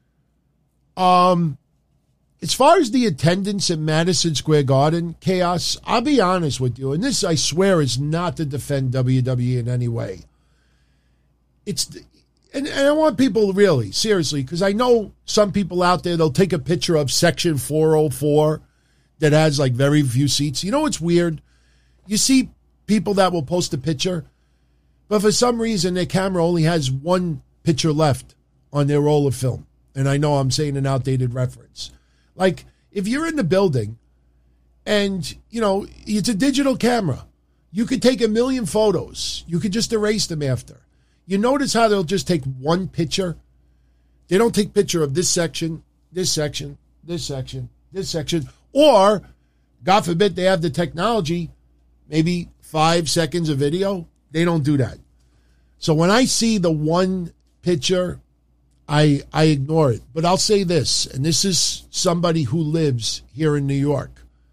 Um, as far as the attendance at Madison Square Garden, Chaos, I'll be honest with you, and this, I swear, is not to defend W W E in any way. It's, and, and I want people really, seriously, because I know some people out there, they'll take a picture of section four oh four that has like very few seats. You know what's weird? You see people that will post a picture, but for some reason their camera only has one picture left on their roll of film. And I know I'm saying an outdated reference. Like, if you're in the building and, you know, it's a digital camera, you could take a million photos. You could just erase them after. You notice how they'll just take one picture? They don't take picture of this section, this section, this section, this section, or, God forbid, they have the technology, maybe five seconds of video. They don't do that. So when I see the one picture, I I ignore it. But I'll say this, and this is somebody who lives here in New York.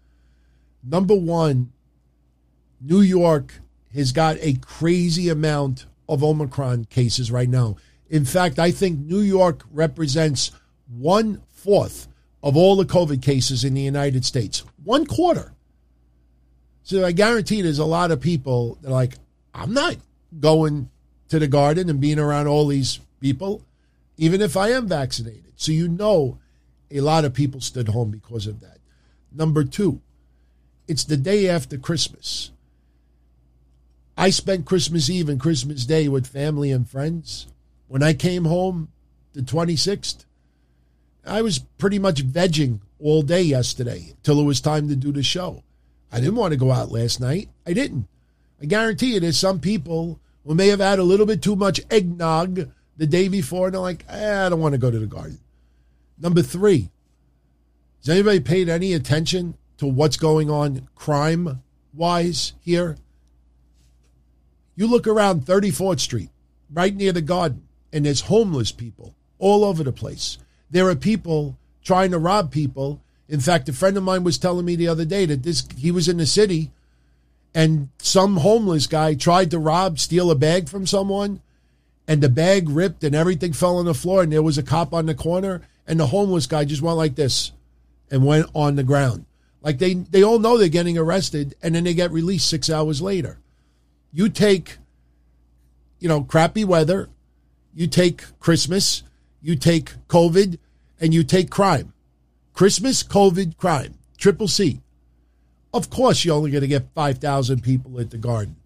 Number one, New York has got a crazy amount of Omicron cases right now. In fact, I think New York represents one-fourth of all the COVID cases in the United States. One quarter. So I guarantee there's a lot of people that are like, I'm not going to the Garden and being around all these people, even if I am vaccinated. So you know a lot of people stood home because of that. Number two, it's the day after Christmas. I spent Christmas Eve and Christmas Day with family and friends. When I came home the twenty-sixth, I was pretty much vegging all day yesterday till it was time to do the show. I didn't want to go out last night. I didn't. I guarantee you there's some people who may have had a little bit too much eggnog the day before, and they're like, eh, I don't want to go to the Garden. Number three, has anybody paid any attention to what's going on crime-wise here? You look around thirty-fourth Street, right near the Garden, and there's homeless people all over the place. There are people trying to rob people. In fact, a friend of mine was telling me the other day that this he was in the city, and some homeless guy tried to rob, steal a bag from someone, and the bag ripped and everything fell on the floor, and there was a cop on the corner, and the homeless guy just went like this and went on the ground. Like they, they all know they're getting arrested, and then they get released six hours later. You take, you know, crappy weather, you take Christmas, you take COVID, and you take crime. Christmas, COVID, crime. Triple C. Of course you're only going to get five thousand people at the Garden.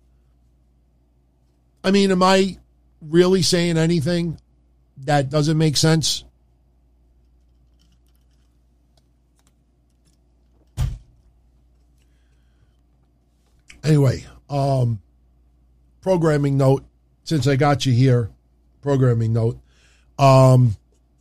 I mean, am I really saying anything that doesn't make sense? Anyway, um, programming note, since I got you here, programming note. Um,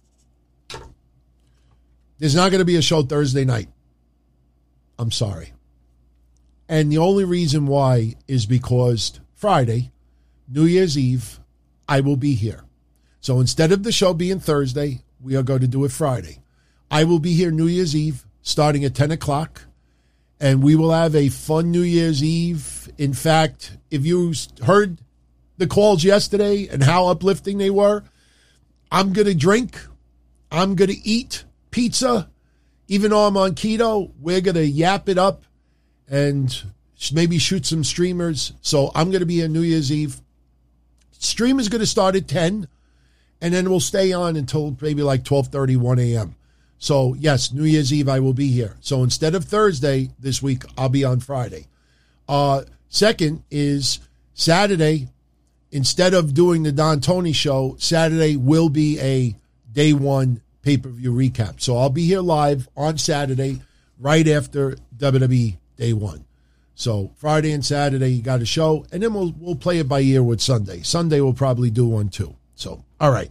there's not going to be a show Thursday night. I'm sorry. And the only reason why is because Friday, New Year's Eve, I will be here. So instead of the show being Thursday, we are going to do it Friday. I will be here New Year's Eve starting at ten o'clock. And we will have a fun New Year's Eve. In fact, if you heard the calls yesterday and how uplifting they were, I'm going to drink. I'm going to eat pizza. Even though I'm on keto, we're going to yap it up and maybe shoot some streamers. So I'm going to be on New Year's Eve. Stream is going to start at ten, and then we'll stay on until maybe like twelve thirty, one a.m. So, yes, New Year's Eve, I will be here. So instead of Thursday this week, I'll be on Friday. Uh, second is Saturday, instead of doing the Don Tony show, Saturday will be a day one pay-per-view recap. So I'll be here live on Saturday right after W W E day one. So Friday and Saturday, you got a show, and then we'll we'll play it by ear with Sunday. Sunday, we'll probably do one too. So, all right.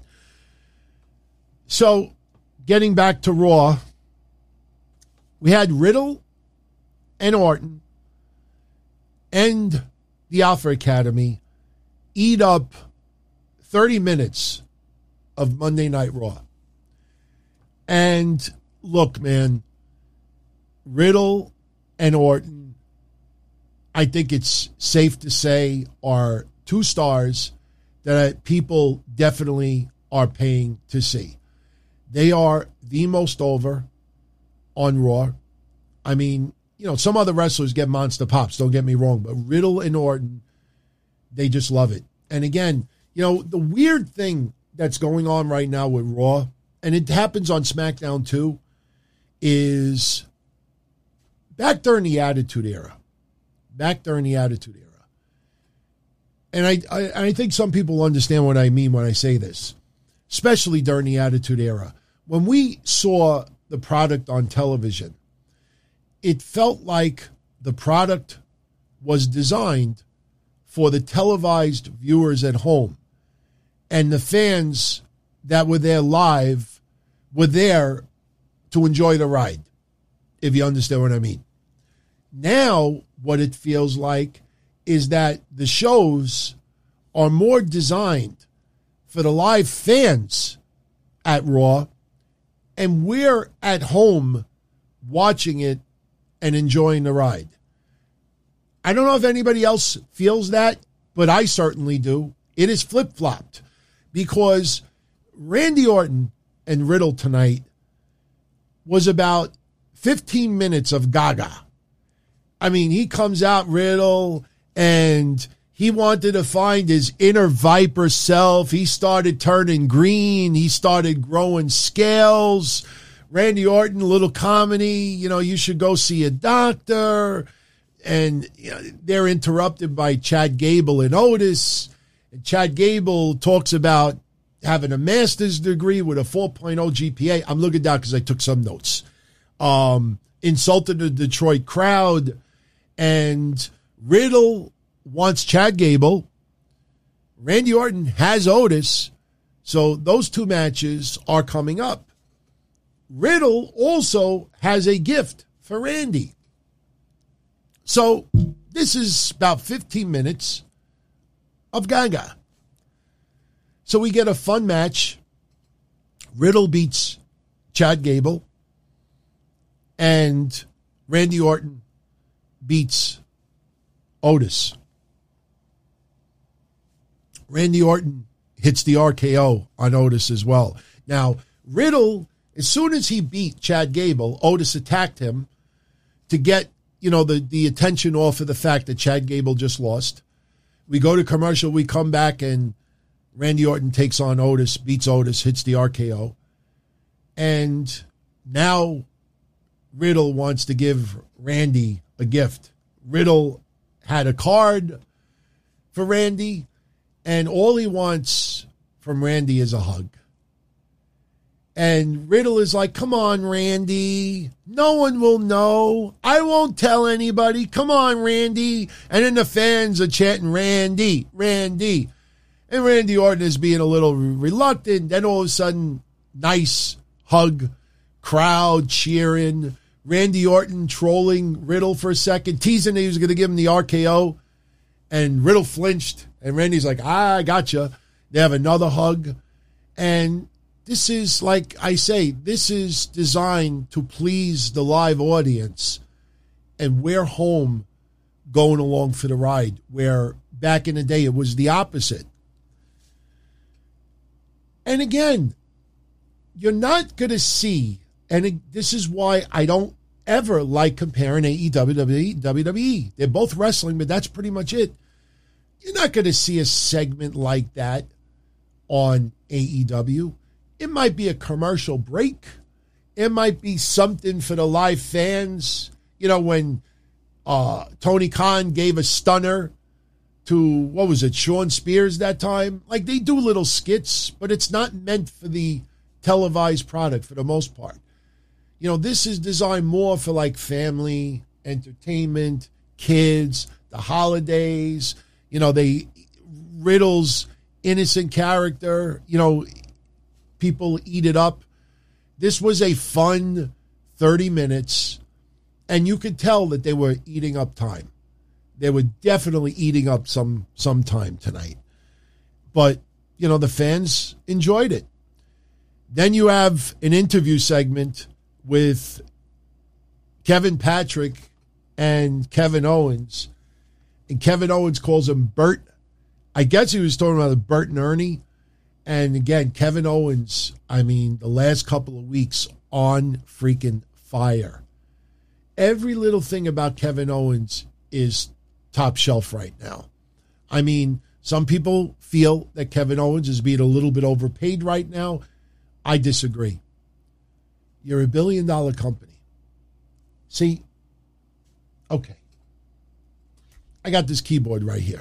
So, getting back to Raw, we had Riddle and Orton and the Alpha Academy eat up thirty minutes of Monday Night Raw. And look, man, Riddle and Orton, I think it's safe to say, are two stars that people definitely are paying to see. They are the most over on Raw. I mean, you know, some other wrestlers get monster pops, don't get me wrong, but Riddle and Orton, they just love it. And again, you know, the weird thing that's going on right now with Raw, and it happens on SmackDown too, is back during the Attitude Era, back during the Attitude Era, and I, I, I think some people understand what I mean when I say this, especially during the Attitude Era. When we saw the product on television, it felt like the product was designed for the televised viewers at home, and the fans that were there live were there to enjoy the ride, if you understand what I mean. Now, what it feels like is that the shows are more designed for the live fans at Raw, and we're at home watching it and enjoying the ride. I don't know if anybody else feels that, but I certainly do. It is flip-flopped because Randy Orton and Riddle tonight was about fifteen minutes of gaga. I mean, he comes out, Riddle, and he wanted to find his inner Viper self. He started turning green. He started growing scales. Randy Orton, a little comedy. You know, you should go see a doctor. And you know, they're interrupted by Chad Gable and Otis. And Chad Gable talks about having a master's degree with a four point oh G P A. I'm looking down because I took some notes. Um, insulted the Detroit crowd. And Riddle wants Chad Gable. Randy Orton has Otis. So those two matches are coming up. Riddle also has a gift for Randy. So this is about fifteen minutes of gaga. So we get a fun match. Riddle beats Chad Gable. And Randy Orton beats Otis. Randy Orton hits the R K O on Otis as well. Now, Riddle, as soon as he beat Chad Gable, Otis attacked him to get, you know, the, the attention off of the fact that Chad Gable just lost. We go to commercial, we come back, and Randy Orton takes on Otis, beats Otis, hits the R K O. And now Riddle wants to give Randy a gift. Riddle had a card for Randy, and all he wants from Randy is a hug. And Riddle is like, come on, Randy. No one will know. I won't tell anybody. Come on, Randy. And then the fans are chanting, Randy, Randy. And Randy Orton is being a little reluctant. Then all of a sudden, nice hug, crowd cheering. Randy Orton trolling Riddle for a second, teasing that he was going to give him the R K O. And Riddle flinched. And Randy's like, ah, I gotcha. They have another hug. And this is, like I say, this is designed to please the live audience. And we're home going along for the ride, where back in the day it was the opposite. And again, you're not going to see, and it, this is why I don't ever like comparing A E W, W W E. They're both wrestling, but that's pretty much it. You're not going to see a segment like that on A E W. It might be a commercial break. It might be something for the live fans. You know, when uh, Tony Khan gave a stunner to, what was it, Sean Spears that time? Like, they do little skits, but it's not meant for the televised product for the most part. You know, this is designed more for like family, entertainment, kids, the holidays. You know, they, Riddle's innocent character, you know, people eat it up. This was a fun thirty minutes, and you could tell that they were eating up time. They were definitely eating up some some time tonight. But, you know, the fans enjoyed it. Then you have an interview segment with Kevin Patrick and Kevin Owens. And Kevin Owens calls him Bert. I guess he was talking about Bert and Ernie. And again, Kevin Owens, I mean, the last couple of weeks on freaking fire. Every little thing about Kevin Owens is top shelf right now. I mean, some people feel that Kevin Owens is being a little bit overpaid right now. I disagree. You're a billion dollar company. See, okay. I got this keyboard right here.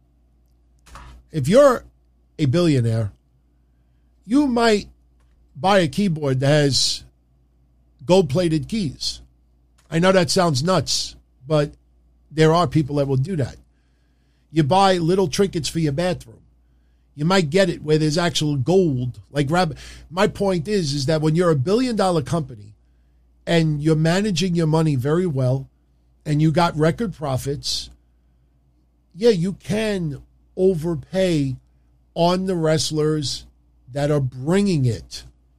If you're a billionaire, you might buy a keyboard that has gold-plated keys. I know that sounds nuts, but there are people that will do that. You buy little trinkets for your bathroom. You might get it where there's actual gold. Like rabbit. My point is, is that when you're a billion-dollar company and you're managing your money very well and you got record profits, yeah, you can overpay on the wrestlers that are bringing it.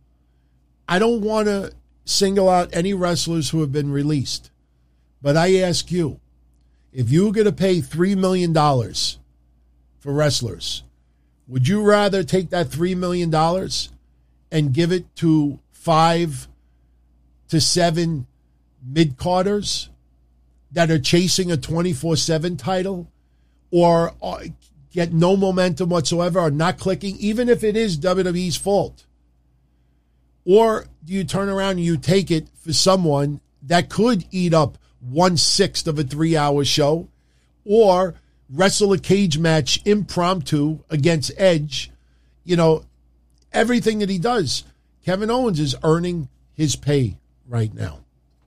I don't want to single out any wrestlers who have been released, but I ask you, if you were going to pay three million dollars for wrestlers, would you rather take that three million dollars and give it to five to seven mid-carders that are chasing a twenty-four seven title, or get no momentum whatsoever, or not clicking, even if it is W W E's fault? Or do you turn around and you take it for someone that could eat up one-sixth of a three-hour show, or wrestle a cage match impromptu against Edge? You know, everything that he does, Kevin Owens is earning his pay right now.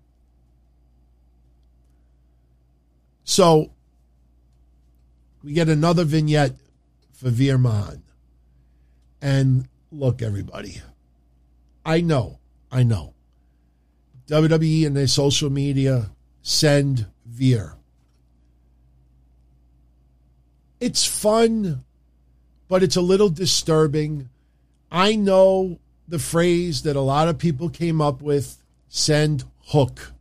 So we get another vignette for Veer Mahaan. And look, everybody, I know, I know. W W E and their social media send Veer. It's fun, but it's a little disturbing. I know the phrase that a lot of people came up with, send Hook.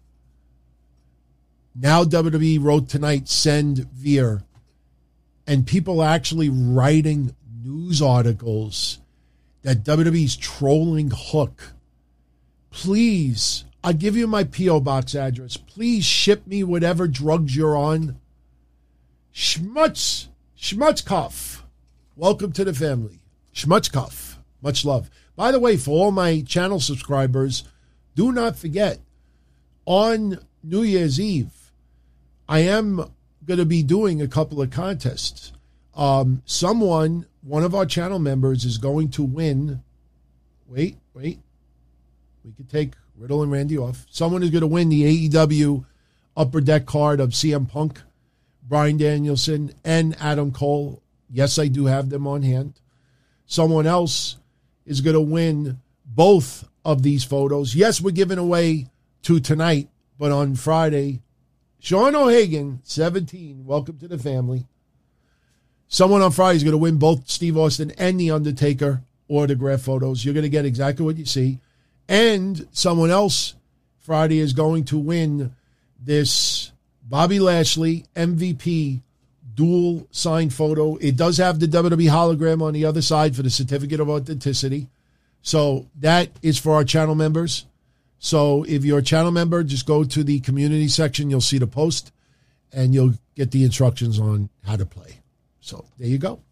Now W W E wrote tonight, send Veer. And people are actually writing news articles that W W E's trolling Hook. Please, I'll give you my P O box address. Please ship me whatever drugs you're on. Schmutz, Schmutzkopf. Welcome to the family. Schmutzkopf. Much love. By the way, for all my channel subscribers, do not forget, on New Year's Eve, I am going to be doing a couple of contests. Um, someone, one of our channel members, is going to win. Wait, wait. We could take Riddle and Randy off. Someone is going to win the A E W Upper Deck card of C M Punk, Bryan Danielson, and Adam Cole. Yes, I do have them on hand. Someone else is going to win both of these photos. Yes, we're giving away two tonight, but on Friday, Sean O'Hagan, seventeen, welcome to the family. Someone on Friday is going to win both Steve Austin and The Undertaker autograph photos. You're going to get exactly what you see. And someone else Friday is going to win this Bobby Lashley M V P dual signed photo. It does have the W W E hologram on the other side for the certificate of authenticity. So that is for our channel members. So if you're a channel member, just go to the community section. You'll see the post and you'll get the instructions on how to play. So there you go.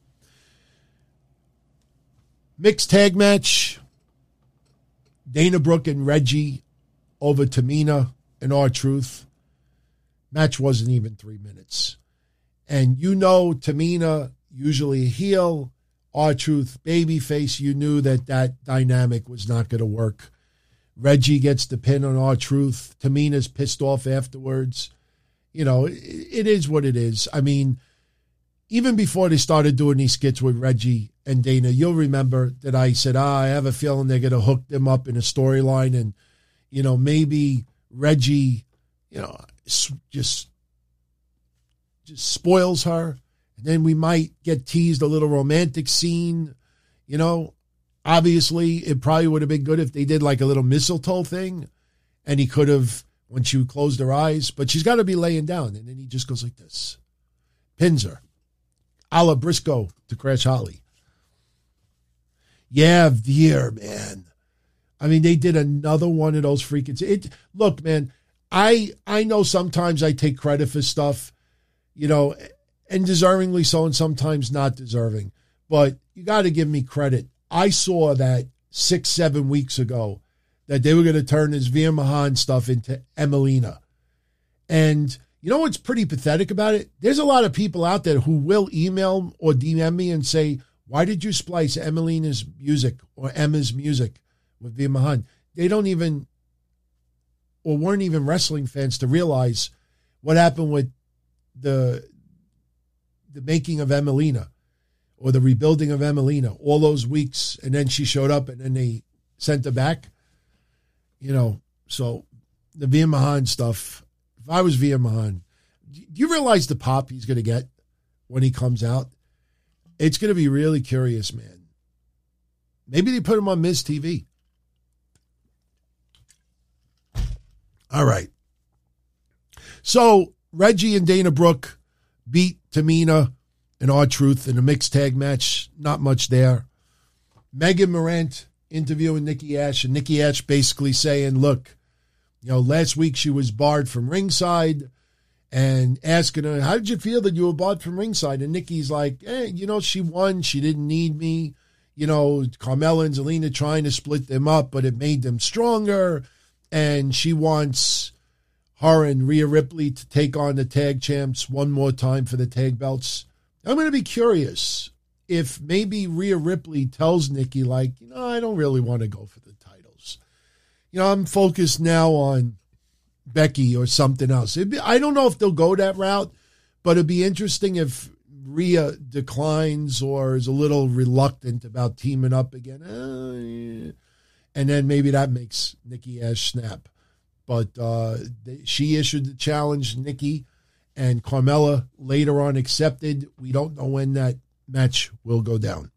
Mixed tag match. Dana Brooke and Reggie over Tamina and R-Truth. Match wasn't even three minutes. And you know Tamina, usually a heel, R-Truth, babyface. You knew that that dynamic was not going to work. Reggie gets the pin on R-Truth. Tamina's pissed off afterwards. You know, it, it is what it is. I mean, even before they started doing these skits with Reggie and Dana, you'll remember that I said, ah, I have a feeling they're going to hook them up in a storyline, and, you know, maybe Reggie, you know, just, just spoils her. And then we might get teased a little romantic scene. You know, obviously it probably would have been good if they did like a little mistletoe thing, and he could have, when she closed her eyes, but she's got to be laying down. And then he just goes like this, pins her, a la Briscoe to Crash Holly. Yeah, Veer, man. I mean, they did another one of those freaking... It, look, man, I I know sometimes I take credit for stuff, you know, and deservingly so, and sometimes not deserving. But you got to give me credit. I saw that six, seven weeks ago that they were going to turn this Veer Mahaan stuff into Emelina. And you know what's pretty pathetic about it? There's a lot of people out there who will email or D M me and say, why did you splice Emelina's music or Emma's music with Veer Mahaan? They don't even, or weren't even wrestling fans to realize what happened with the the making of Emelina or the rebuilding of Emelina all those weeks. And then she showed up and then they sent her back. You know, so the Veer Mahaan stuff, if I was Veer Mahaan, do you realize the pop he's going to get when he comes out? It's going to be really curious, man. Maybe they put him on Miz T V. All right. So Reggie and Dana Brooke beat Tamina and R-Truth in a mixed tag match. Not much there. Megan Morant interviewing Nikki Ash, and Nikki Ash basically saying, look, you know, last week she was barred from ringside, and asking her, how did you feel that you were barred from ringside? And Nikki's like, eh, you know, she won. She didn't need me. You know, Carmella and Zelina trying to split them up, but it made them stronger. And she wants her and Rhea Ripley to take on the tag champs one more time for the tag belts. I'm going to be curious if maybe Rhea Ripley tells Nikki, like, you know, I don't really want to go for the titles. You know, I'm focused now on Becky or something else. Be, I don't know if they'll go that route, but it'd be interesting if Rhea declines or is a little reluctant about teaming up again. Uh, yeah. And then maybe that makes Nikki Ash snap. But uh, they, she issued the challenge, Nikki, and Carmella later on accepted. We don't know when that match will go down.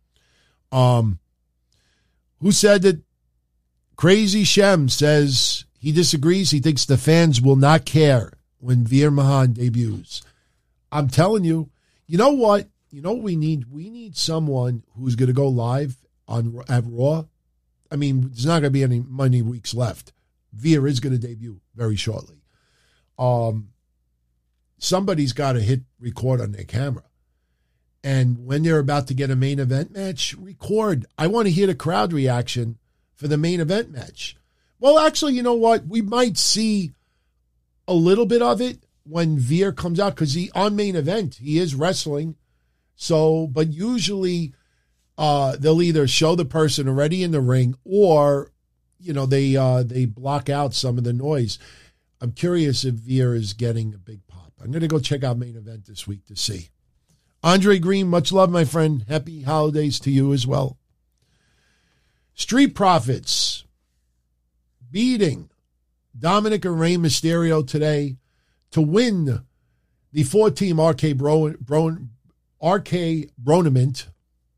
Um, who said that? Crazy Shem says he disagrees. He thinks the fans will not care when Veer Mahaan debuts. I'm telling you, you know what? You know what we need? We need someone who's going to go live on at Raw. I mean, there's not going to be any many weeks left. Veer is going to debut very shortly. Um, somebody's got to hit record on their camera. And when they're about to get a main event match, record. I want to hear the crowd reaction for the main event match. Well, actually, you know what? We might see a little bit of it when Veer comes out, because he on main event, he is wrestling. So, but usually uh, they'll either show the person already in the ring, or, you know, they uh, they block out some of the noise. I'm curious if Veer is getting a big pop. I'm going to go check out main event this week to see. Andre Green, much love, my friend. Happy holidays to you as well. Street Profits beating Dominic and Rey Mysterio today to win the four-team R K Bro, Bro, R K Bronament.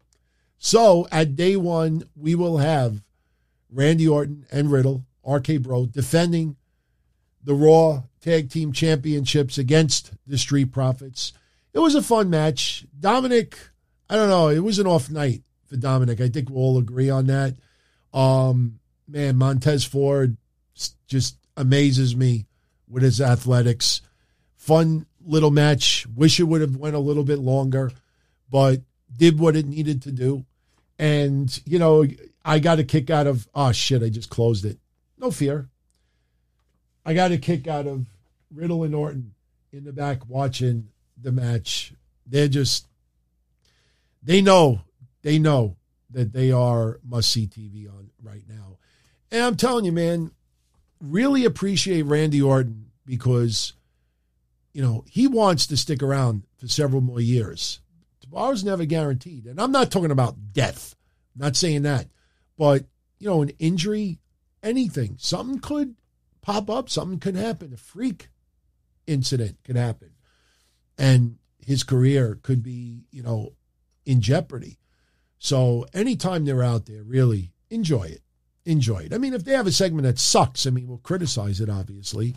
So at day one, we will have Randy Orton and Riddle, R K Bro, defending the Raw Tag Team Championships against the Street Profits. It was a fun match. Dominic, I don't know, it was an off night for Dominic. I think we'll all agree on that. Um, man, Montez Ford just amazes me with his athletics. Fun little match. Wish it would have went a little bit longer, but did what it needed to do. And, you know, I got a kick out of, oh, shit, I just closed it. No fear. I got a kick out of Riddle and Orton in the back watching the match. They're just, they know, they know that they are must-see T V on right now. And I'm telling you, man, really appreciate Randy Orton, because, you know, he wants to stick around for several more years. Tomorrow's never guaranteed. And I'm not talking about death. I'm not saying that. But, you know, an injury, anything, something could pop up, something could happen. A freak incident could happen. And his career could be, you know, in jeopardy. So anytime they're out there, really enjoy it. Enjoy it. I mean, if they have a segment that sucks, I mean, we'll criticize it, obviously.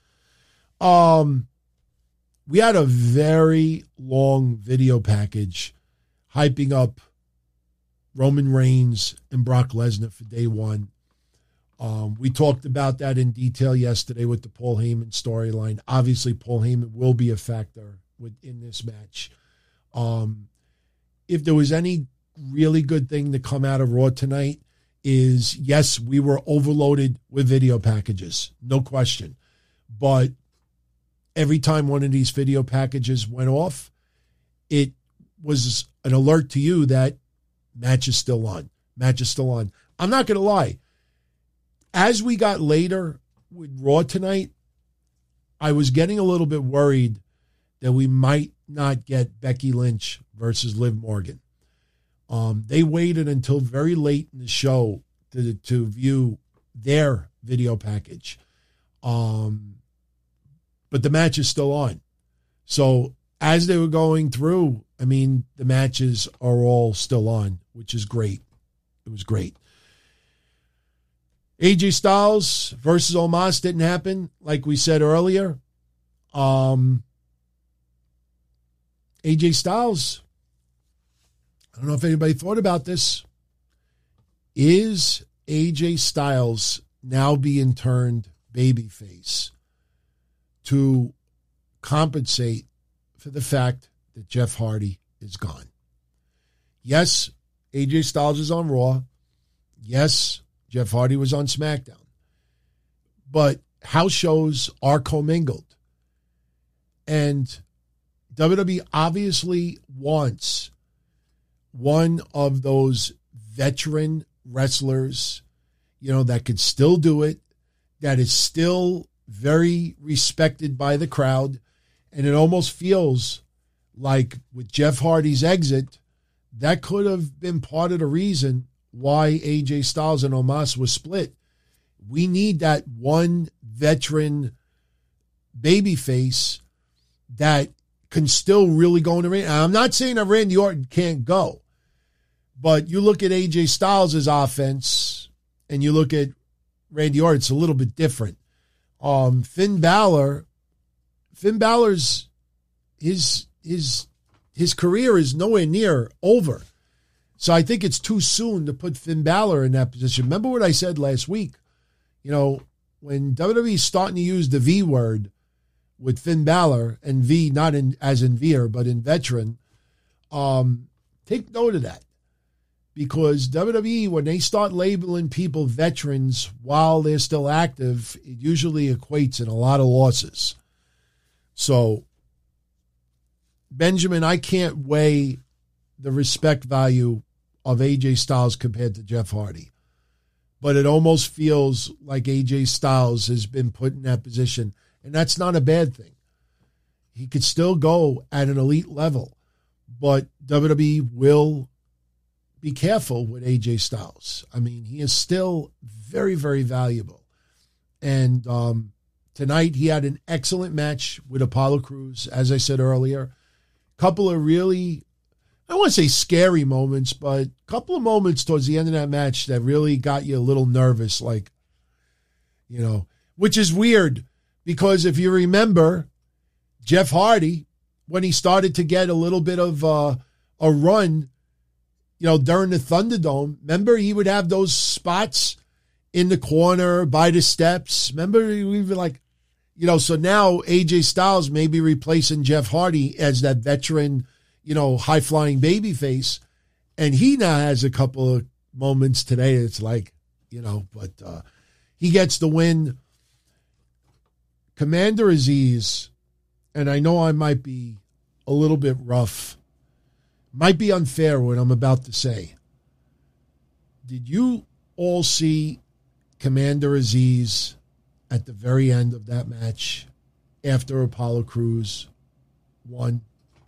Um, we had a very long video package hyping up Roman Reigns and Brock Lesnar for day one. Um, we talked about that in detail yesterday with the Paul Heyman storyline. Obviously, Paul Heyman will be a factor within this match. Um, if there was any really good thing to come out of Raw tonight, is, yes, we were overloaded with video packages, no question. But every time one of these video packages went off, it was an alert to you that match is still on. Match is still on. I'm not going to lie. As we got later with Raw tonight, I was getting a little bit worried that we might not get Becky Lynch versus Liv Morgan. Um, they waited until very late in the show to, to view their video package. Um, but the match is still on. So as they were going through, I mean, the matches are all still on, which is great. It was great. A J Styles versus Omos didn't happen, like we said earlier. Um, A J Styles, I don't know if anybody thought about this. Is A J Styles now being turned babyface to compensate for the fact that Jeff Hardy is gone? Yes, A J Styles is on Raw. Yes, Jeff Hardy was on SmackDown. But house shows are commingled. And W W E obviously wants one of those veteran wrestlers, you know, that could still do it, that is still very respected by the crowd. And it almost feels like with Jeff Hardy's exit, that could have been part of the reason why A J Styles and Omos was split. We need that one veteran babyface that can still really go in the ring. I'm not saying that Randy Orton can't go, but you look at A J Styles' offense and you look at Randy Orton, it's a little bit different. Um, Finn Balor, Finn Balor's, his, his, his career is nowhere near over. So I think it's too soon to put Finn Balor in that position. Remember what I said last week? You know, when W W E is starting to use the V word with Finn Balor, and V not in as in Veer, but in veteran, um, take note of that. Because W W E, when they start labeling people veterans while they're still active, it usually equates in a lot of losses. So, Benjamin, I can't weigh the respect value of A J Styles compared to Jeff Hardy. But it almost feels like A J Styles has been put in that position. And that's not a bad thing. He could still go at an elite level. But W W E will be careful with A J Styles. I mean, he is still very, very valuable. And um, tonight he had an excellent match with Apollo Crews, as I said earlier. Couple of really, I don't want to say scary moments, but a couple of moments towards the end of that match that really got you a little nervous, like, you know, which is weird because if you remember, Jeff Hardy, when he started to get a little bit of uh, a run, you know, during the Thunderdome, remember he would have those spots in the corner by the steps. Remember we were like, you know, so now A J Styles may be replacing Jeff Hardy as that veteran, you know, high-flying babyface. And he now has a couple of moments today. It's like, you know, but uh, he gets the win. Commander Aziz, and I know I might be a little bit rough, might be unfair what I'm about to say. Did you all see Commander Aziz at the very end of that match after Apollo Crews won?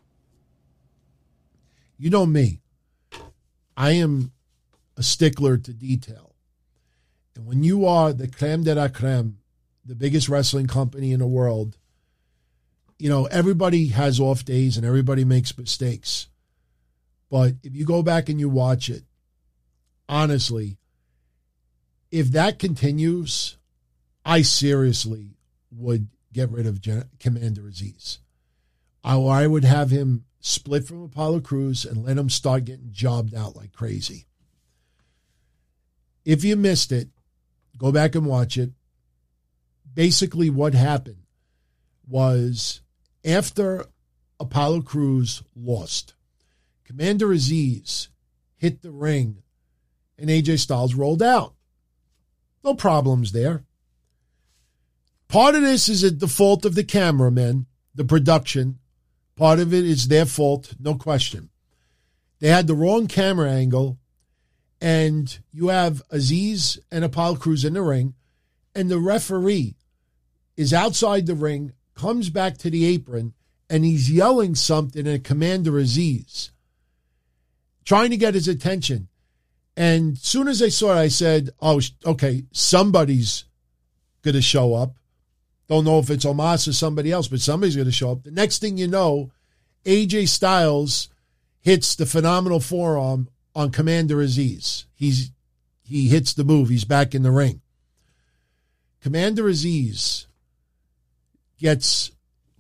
You know me. I am a stickler to detail. And when you are the creme de la creme, the biggest wrestling company in the world, you know, everybody has off days and everybody makes mistakes. But if you go back and you watch it, honestly, if that continues, I seriously would get rid of Gen- Commander Aziz. I, I would have him split from Apollo Crews and let him start getting jobbed out like crazy. If you missed it, go back and watch it. Basically what happened was after Apollo Crews lost, Commander Aziz hit the ring and A J Styles rolled out. No problems there. Part of this is a default of the cameramen, the production. Part of it is their fault, no question. They had the wrong camera angle, and you have Aziz and Apollo Crews in the ring, and the referee is outside the ring, comes back to the apron, and he's yelling something at Commander Aziz, trying to get his attention. And as soon as I saw it, I said, oh, okay, somebody's going to show up. Don't know if it's Omos or somebody else, but somebody's going to show up. The next thing you know, A J Styles hits the phenomenal forearm on Commander Aziz. He's he hits the move. He's back in the ring. Commander Aziz gets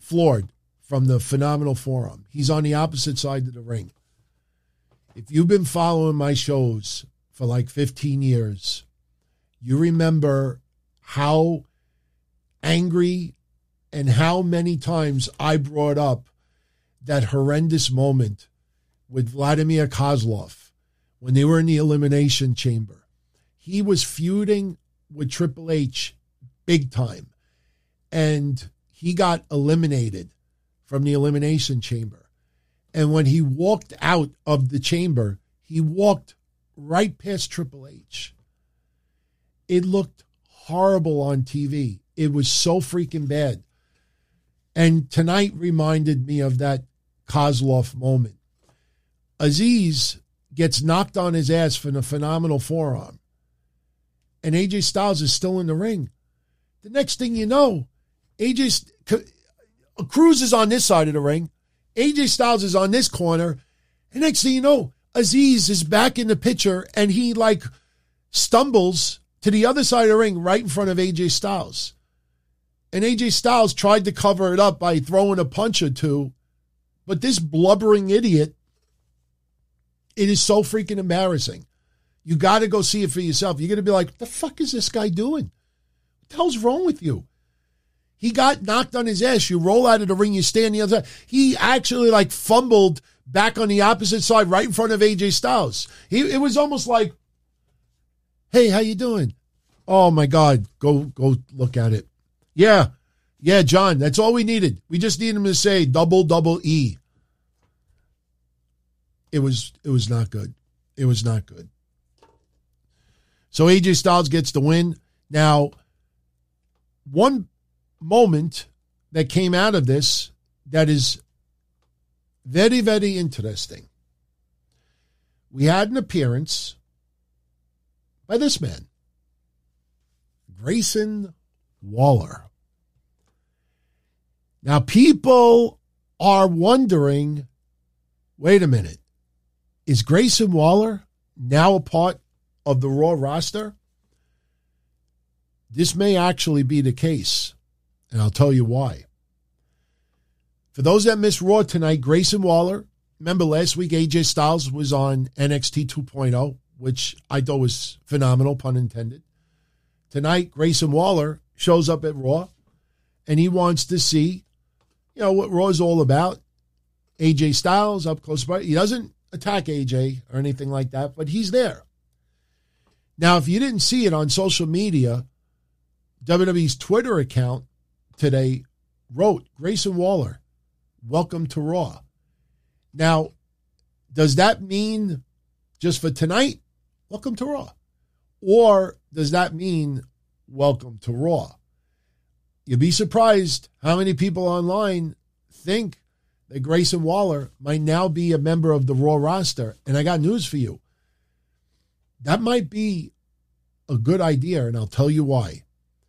floored from the Phenomenal Forum. He's on the opposite side of the ring. If you've been following my shows for like fifteen years, you remember how angry and how many times I brought up that horrendous moment with Vladimir Kozlov when they were in the Elimination Chamber. He was feuding with Triple H big time, and he got eliminated from the Elimination Chamber. And when he walked out of the chamber, he walked right past Triple H. It looked horrible on T V. It was so freaking bad. And tonight reminded me of that Kozlov moment. Aziz gets knocked on his ass from the Phenomenal Forearm, and A J Styles is still in the ring. The next thing you know, A J Cruz is on this side of the ring. A J Styles is on this corner. And next thing you know, Aziz is back in the picture, and he like stumbles to the other side of the ring right in front of A J Styles. And A J Styles tried to cover it up by throwing a punch or two. But this blubbering idiot, it is so freaking embarrassing. You got to go see it for yourself. You're going to be like, what the fuck is this guy doing? What the hell's wrong with you? He got knocked on his ass. You roll out of the ring, you stand the other side. He actually like fumbled back on the opposite side right in front of A J Styles. He, it was almost like, hey, how you doing? Oh, my God. Go go look at it. Yeah. Yeah, John, that's all we needed. We just need him to say double, double E. It was, it was not good. It was not good. So A J Styles gets the win. Now, one moment that came out of this that is very, very interesting. We had an appearance by this man, Grayson Waller. Now, people are wondering, wait a minute, is Grayson Waller now a part of the Raw roster? This may actually be the case, and I'll tell you why. For those that missed Raw tonight, Grayson Waller, remember last week A J Styles was on N X T two point oh, which I thought was phenomenal, pun intended. Tonight, Grayson Waller shows up at Raw, and he wants to see, you know, what Raw is all about. A J Styles up close by. He doesn't attack A J or anything like that, but he's there. Now, if you didn't see it on social media, W W E's Twitter account today wrote, Grayson Waller, welcome to Raw. Now, does that mean just for tonight, welcome to Raw? Or does that mean welcome to Raw? You'd be surprised how many people online think that Grayson Waller might now be a member of the Raw roster. And I got news for you. That might be a good idea, and I'll tell you why.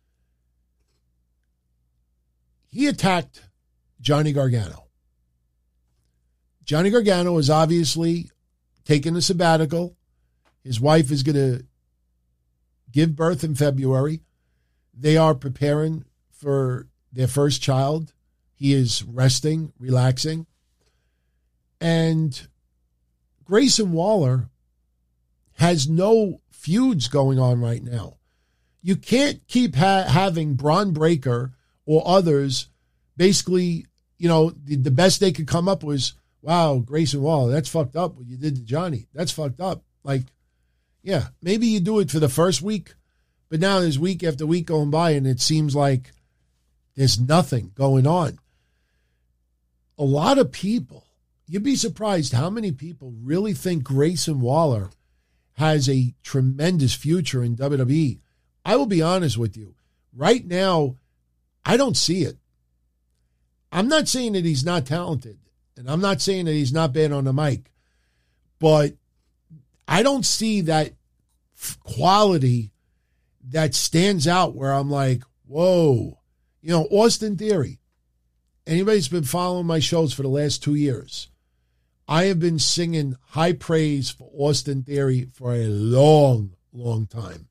He attacked Johnny Gargano. Johnny Gargano is obviously taking a sabbatical. His wife is going to give birth in February. They are preparing for their first child. He is resting, relaxing. And Grayson Waller has no feuds going on right now. You can't keep ha- having Braun Breaker or others basically, you know, the, the best they could come up was, wow, Grayson Waller, that's fucked up what you did to Johnny. That's fucked up. Like, yeah, maybe you do it for the first week, but now there's week after week going by and it seems like there's nothing going on. A lot of people, you'd be surprised how many people really think Grayson Waller has a tremendous future in W W E. I will be honest with you. Right now, I don't see it. I'm not saying that he's not talented, and I'm not saying that he's not bad on the mic, but I don't see that quality that stands out where I'm like, whoa. You know, Austin Theory. Anybody's been following my shows for the last two years. I have been singing high praise for Austin Theory for a long, long time.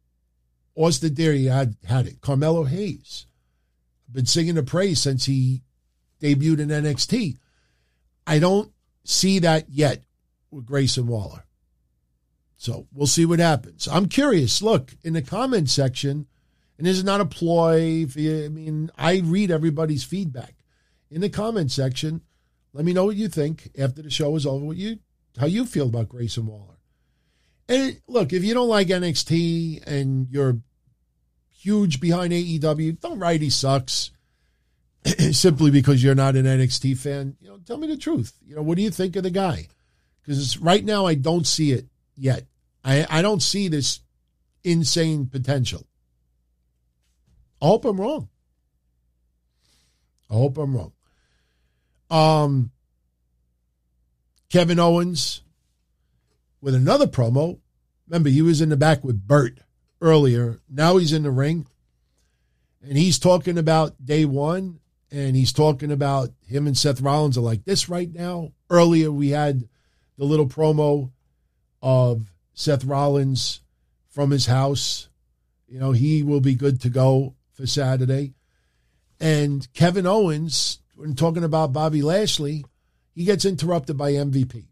Austin Theory had, had it. Carmelo Hayes. I've been singing the praise since he debuted in N X T. I don't see that yet with Grayson Waller. So we'll see what happens. I'm curious. Look, in the comment section, and this is not a ploy. For you, I mean, I read everybody's feedback. In the comment section, let me know what you think after the show is over, what you, how you feel about Grayson Waller. And look, if you don't like N X T and you're huge behind A E W, don't write he sucks simply because you're not an N X T fan. You know, tell me the truth. You know, what do you think of the guy? Because right now I don't see it yet. I, I don't see this insane potential. I hope I'm wrong. I hope I'm wrong. Um, Kevin Owens with another promo. Remember, he was in the back with Bert earlier. Now he's in the ring. And he's talking about day one. And he's talking about him and Seth Rollins are like this right now. Earlier we had the little promo of Seth Rollins from his house. You know, he will be good to go for Saturday. And Kevin Owens, when talking about Bobby Lashley, he gets interrupted by M V P.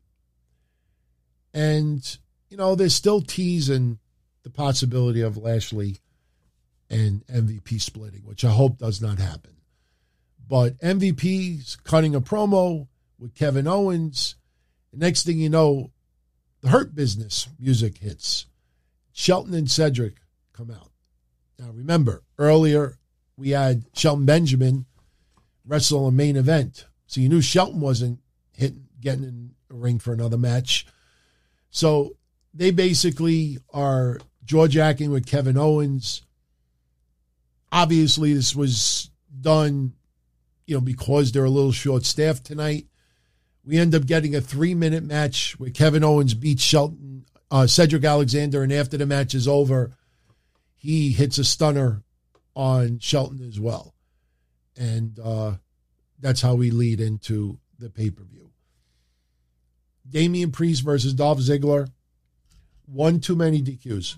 And, you know, they're still teasing the possibility of Lashley and M V P splitting, which I hope does not happen. But M V P's cutting a promo with Kevin Owens. The next thing you know, the Hurt Business music hits. Shelton and Cedric come out. Now, remember, earlier we had Shelton Benjamin wrestle a main event. So you knew Shelton wasn't hitting, getting in a ring for another match. So they basically are jaw-jacking with Kevin Owens. Obviously, this was done, you know, because they're a little short-staffed tonight. We end up getting a three-minute match where Kevin Owens beats Shelton, uh, Cedric Alexander, and after the match is over, he hits a stunner on Shelton as well. And uh, that's how we lead into the pay-per-view. Damian Priest versus Dolph Ziggler. One too many D Qs.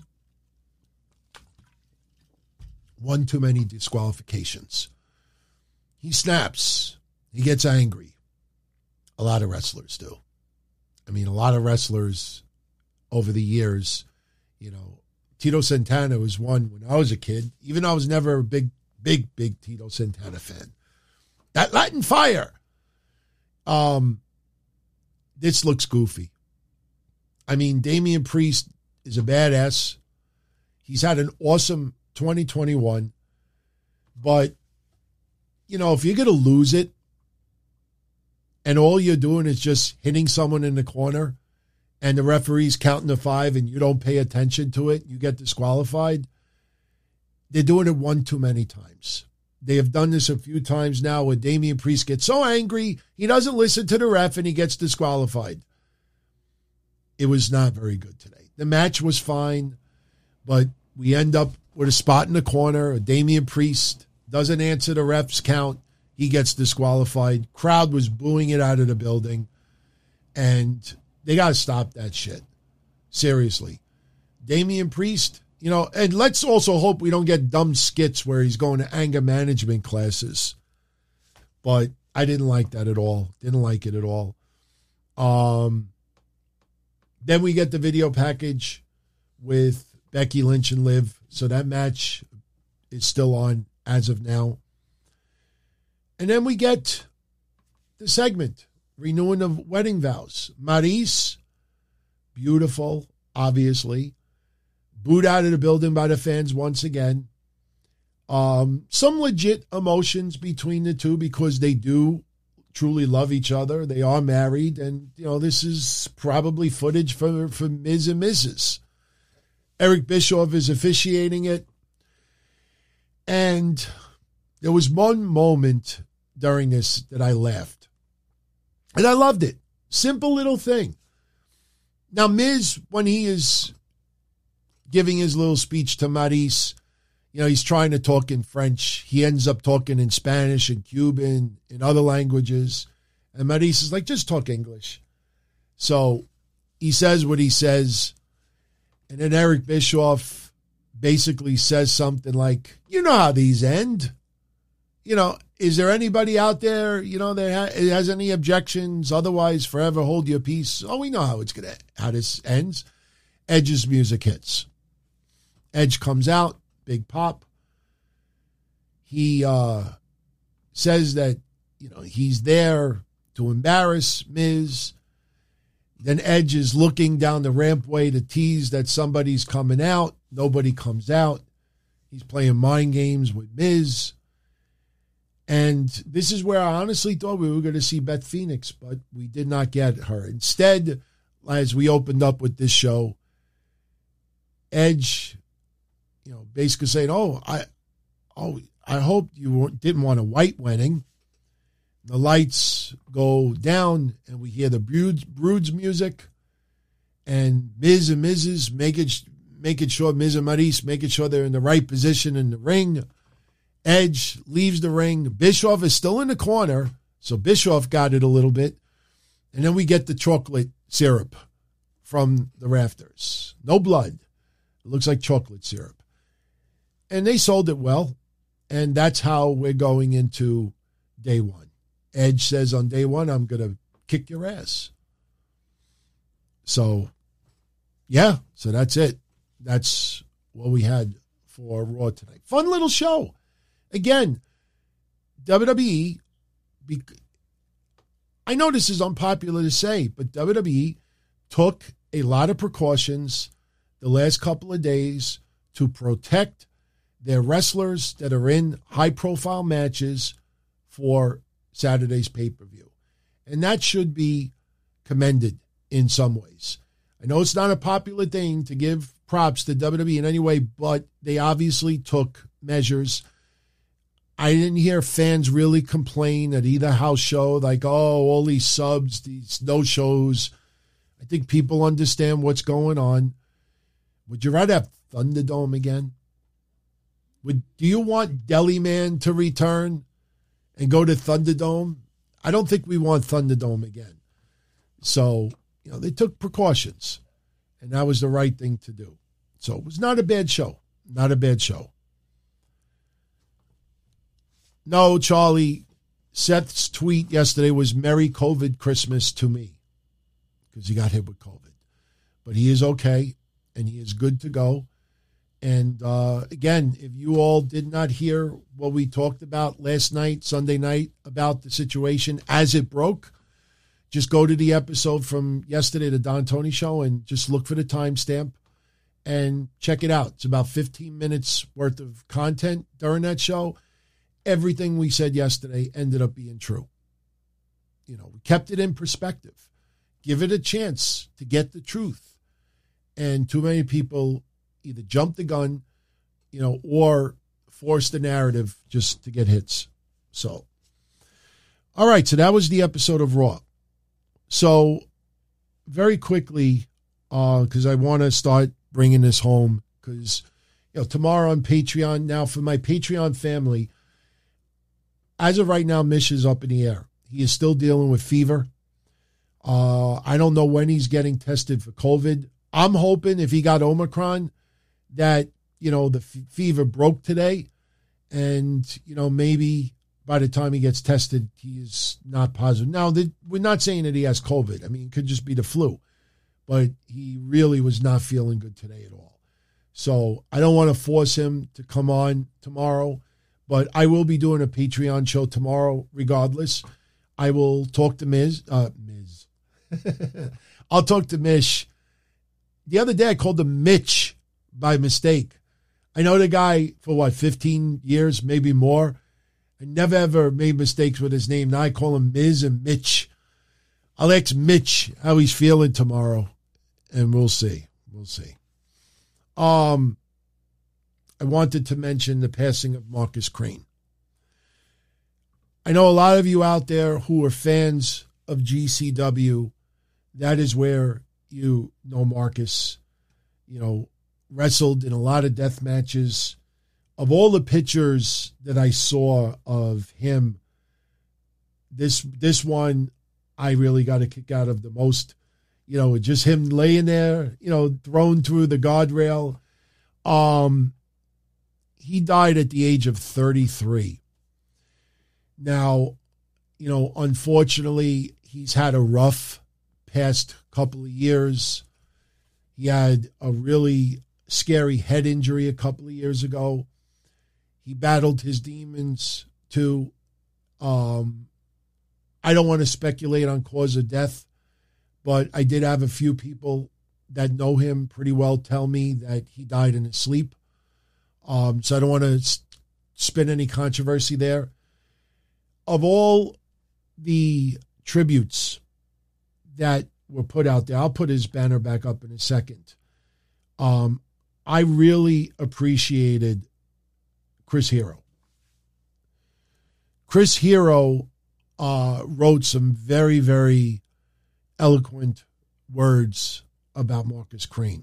One too many disqualifications. He snaps. He gets angry. A lot of wrestlers do. I mean, a lot of wrestlers over the years, you know, Tito Santana was one when I was a kid, even though I was never a big, big, big Tito Santana fan. That Latin fire. Um, this looks goofy. I mean, Damian Priest is a badass. He's had an awesome twenty twenty-one. But, you know, if you're going to lose it and all you're doing is just hitting someone in the corner and the referee's counting to five and you don't pay attention to it, you get disqualified, they're doing it one too many times. They have done this a few times now where Damian Priest gets so angry, he doesn't listen to the ref and he gets disqualified. It was not very good today. The match was fine, but we end up with a spot in the corner. Damian Priest doesn't answer the ref's count. He gets disqualified. Crowd was booing it out of the building. And they got to stop that shit. Seriously. Damian Priest, you know, and let's also hope we don't get dumb skits where he's going to anger management classes. But I didn't like that at all. Didn't like it at all. Um, then we get the video package with Becky Lynch and Liv. So that match is still on as of now. And then we get the segment, renewing of wedding vows. Maryse, beautiful, obviously. Booed out of the building by the fans once again. Um, some legit emotions between the two because they do truly love each other. They are married, and you know this is probably footage for, for Miz and Missus Eric Bischoff is officiating it. And there was one moment during this that I laughed. And I loved it. Simple little thing. Now, Miz, when he is giving his little speech to Maryse, you know, he's trying to talk in French. He ends up talking in Spanish and Cuban, in other languages. And Maryse is like, just talk English. So he says what he says. And then Eric Bischoff basically says something like, you know how these end. you know, is there anybody out there, you know, that ha- has any objections? Otherwise, forever hold your peace. Oh, we know how it's gonna how this ends. Edge's music hits. Edge comes out, big pop. He uh, says that, you know, he's there to embarrass Miz. Then Edge is looking down the rampway to tease that somebody's coming out. Nobody comes out. He's playing mind games with Miz. And this is where I honestly thought we were going to see Beth Phoenix, but we did not get her. Instead, as we opened up with this show, Edge, you know, basically saying, "Oh, I, oh, I hope you didn't want a white wedding." The lights go down, and we hear the Broods, Broods music, and Miz and Missus making making sure Miz and Maryse making sure they're in the right position in the ring. Edge leaves the ring. Bischoff is still in the corner, so Bischoff got it a little bit. And then we get the chocolate syrup from the rafters. No blood. It looks like chocolate syrup. And they sold it well, and that's how we're going into day one. Edge says on day one, I'm going to kick your ass. So, yeah, so that's it. That's what we had for Raw tonight. Fun little show. Again, W W E, I know this is unpopular to say, but W W E took a lot of precautions the last couple of days to protect their wrestlers that are in high-profile matches for Saturday's pay-per-view. And that should be commended in some ways. I know it's not a popular thing to give props to W W E in any way, but they obviously took measures. I didn't hear fans really complain at either house show, like, oh, all these subs, these no-shows. I think people understand what's going on. Would you rather have Thunderdome again? Would Do you want Deli Man to return and go to Thunderdome? I don't think we want Thunderdome again. So, you know, they took precautions, and that was the right thing to do. So it was not a bad show. Not a bad show. No, Charlie, Seth's tweet yesterday was Merry COVID Christmas to me because he got hit with COVID. But he is okay, and he is good to go. And, uh, again, if you all did not hear what we talked about last night, Sunday night, about the situation as it broke, just go to the episode from yesterday, the Don Tony Show, and just look for the timestamp and check it out. It's about fifteen minutes worth of content during that show. Everything we said yesterday ended up being true. You know, we kept it in perspective. Give it a chance to get the truth. And too many people either jump the gun, you know, or force the narrative just to get hits. So, all right, so that was the episode of Raw. So, very quickly, because uh, I want to start bringing this home, because, you know, tomorrow on Patreon, now for my Patreon family, as of right now, Mish is up in the air. He is still dealing with fever. Uh, I don't know when he's getting tested for COVID. I'm hoping if he got Omicron that, you know, the f- fever broke today. And, you know, maybe by the time he gets tested, he is not positive. Now, the, we're not saying that he has COVID. I mean, it could just be the flu. But he really was not feeling good today at all. So I don't want to force him to come on tomorrow. But I will be doing a Patreon show tomorrow regardless. I will talk to Miz. Uh, Miz. I'll talk to Mish. The other day I called him Mitch by mistake. I know the guy for what, fifteen years, maybe more. I never ever made mistakes with his name. Now I call him Miz and Mitch. I'll ask Mitch how he's feeling tomorrow, and we'll see. We'll see. Um, I wanted to mention the passing of Marcus Crane. I know a lot of you out there who are fans of G C W. That is where you know Marcus, you know, wrestled in a lot of death matches. Of all the pictures that I saw of him, this this one I really got a kick out of the most. You know, just him laying there, you know, thrown through the guardrail. Um, he died at the age of thirty-three. Now, you know, unfortunately, he's had a rough past couple of years. He had a really scary head injury a couple of years ago. He battled his demons too. Um, I don't want to speculate on cause of death, but I did have a few people that know him pretty well tell me that he died in his sleep. Um, so I don't want to spin any controversy there. Of all the tributes that were put out there, I'll put his banner back up in a second. Um, I really appreciated Chris Hero. Chris Hero uh, wrote some very, very eloquent words about Marcus Crane,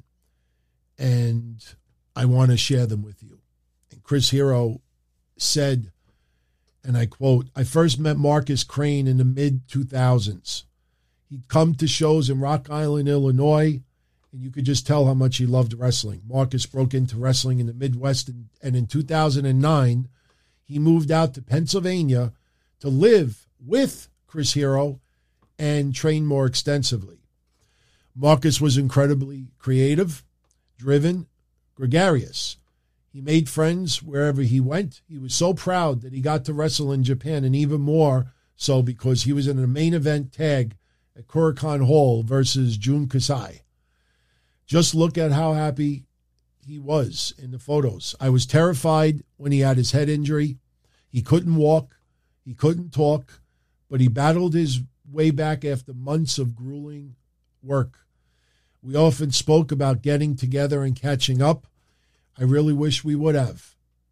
and I want to share them with you. And Chris Hero said, and I quote, "I first met Marcus Crane in the mid two thousands. He'd come to shows in Rock Island, Illinois, and you could just tell how much he loved wrestling. Marcus broke into wrestling in the Midwest, and, and in two thousand nine, he moved out to Pennsylvania to live with Chris Hero and train more extensively. Marcus was incredibly creative, driven, gregarious. He made friends wherever he went. He was so proud that he got to wrestle in Japan, and even more so because he was in a main event tag at Korakuen Hall versus Jun Kasai. Just look at how happy he was in the photos. I was terrified when he had his head injury. He couldn't walk. He couldn't talk, but he battled his way back after months of grueling work. We often spoke about getting together and catching up. I really wish we would have.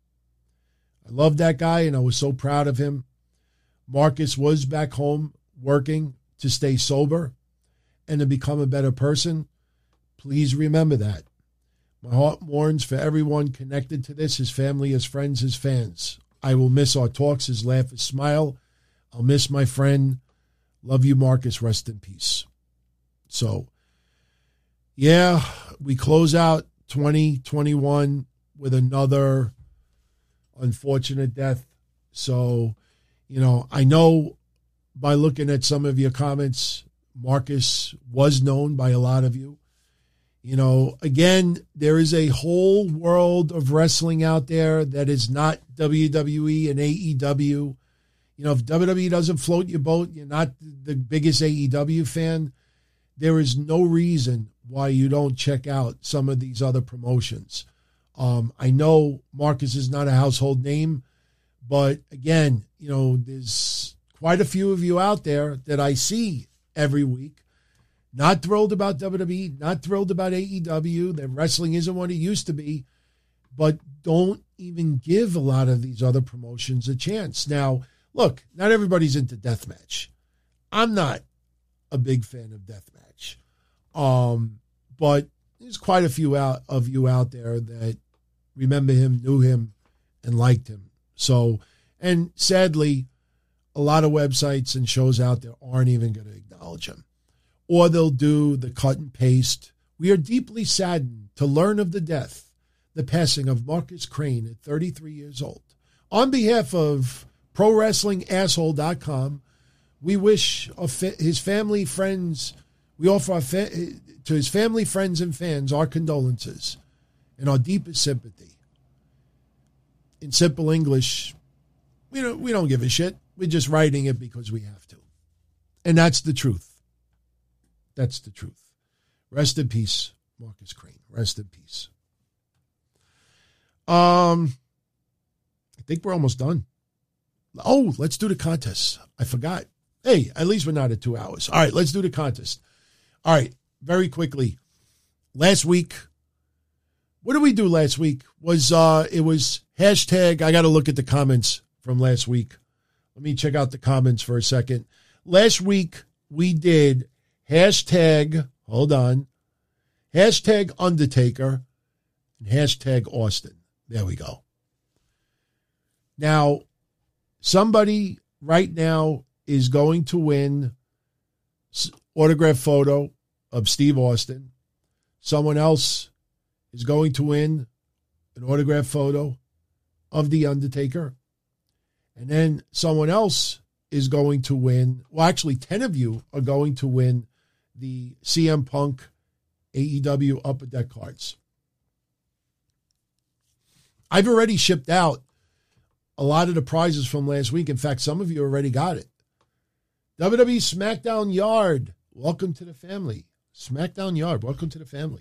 I loved that guy, and I was so proud of him. Marcus was back home working to stay sober and to become a better person. Please remember that. My heart mourns for everyone connected to this, his family, his friends, his fans. I will miss our talks, his laugh, his smile. I'll miss my friend. Love you, Marcus. Rest in peace." So, yeah, we close out twenty twenty-one with another unfortunate death. So, you know, I know by looking at some of your comments, Marcus was known by a lot of you. You know, again, there is a whole world of wrestling out there that is not W W E and A E W. You know, if W W E doesn't float your boat, you're not the biggest A E W fan, there is no reason why you don't check out some of these other promotions. Um, I know Marcus is not a household name, but again, you know, there's quite a few of you out there that I see every week. Not thrilled about W W E, not thrilled about A E W, that wrestling isn't what it used to be, but don't even give a lot of these other promotions a chance. Now, look, not everybody's into deathmatch. I'm not a big fan of deathmatch. Um, but there's quite a few out of you out there that remember him, knew him, and liked him. So, and sadly, a lot of websites and shows out there aren't even going to acknowledge him. Or they'll do the cut and paste. We are deeply saddened to learn of the death, the passing of Marcus Crane at thirty-three years old. On behalf of Pro Wrestling Asshole dot com, we wish his family, friends, we offer our fa- to his family, friends, and fans our condolences and our deepest sympathy. In simple English, we don't, we don't give a shit. We're just writing it because we have to. And that's the truth. That's the truth. Rest in peace, Marcus Crane. Rest in peace. Um, I think we're almost done. Oh, let's do the contest. I forgot. Hey, at least we're not at two hours. All right, let's do the contest. All right, very quickly. Last week, what did we do last week? Was uh, it was hashtag, I got to look at the comments from last week. Let me check out the comments for a second. Last week, we did hashtag, hold on, hashtag Undertaker, and hashtag Austin. There we go. Now, somebody right now is going to win autograph photo of Steve Austin. Someone else is going to win an autograph photo of The Undertaker. And then someone else is going to win. Well, actually, ten of you are going to win the C M Punk A E W Upper Deck cards. I've already shipped out a lot of the prizes from last week. In fact, some of you already got it. W W E SmackDown Yard, welcome to the family. SmackDown Yard, welcome to the family.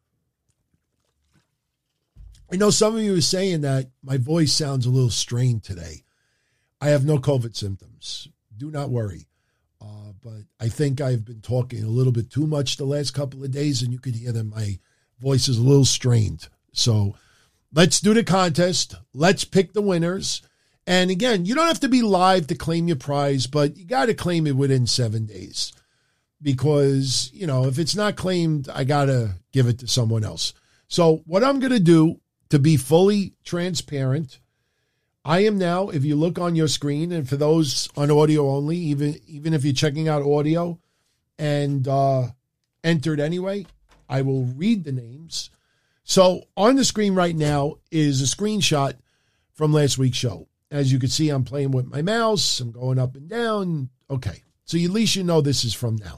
I know some of you are saying that my voice sounds a little strained today. I have no COVID symptoms. Do not worry. Uh, but I think I've been talking a little bit too much the last couple of days, and you could hear that my voice is a little strained. So let's do the contest. Let's pick the winners. And again, you don't have to be live to claim your prize, but you got to claim it within seven days. Because, you know, if it's not claimed, I got to give it to someone else. So what I'm going to do, to be fully transparent, I am now, if you look on your screen, and for those on audio only, even even if you're checking out audio and uh, entered anyway, I will read the names. So on the screen right now is a screenshot from last week's show. As you can see, I'm playing with my mouse. I'm going up and down. Okay, so at least you know this is from now.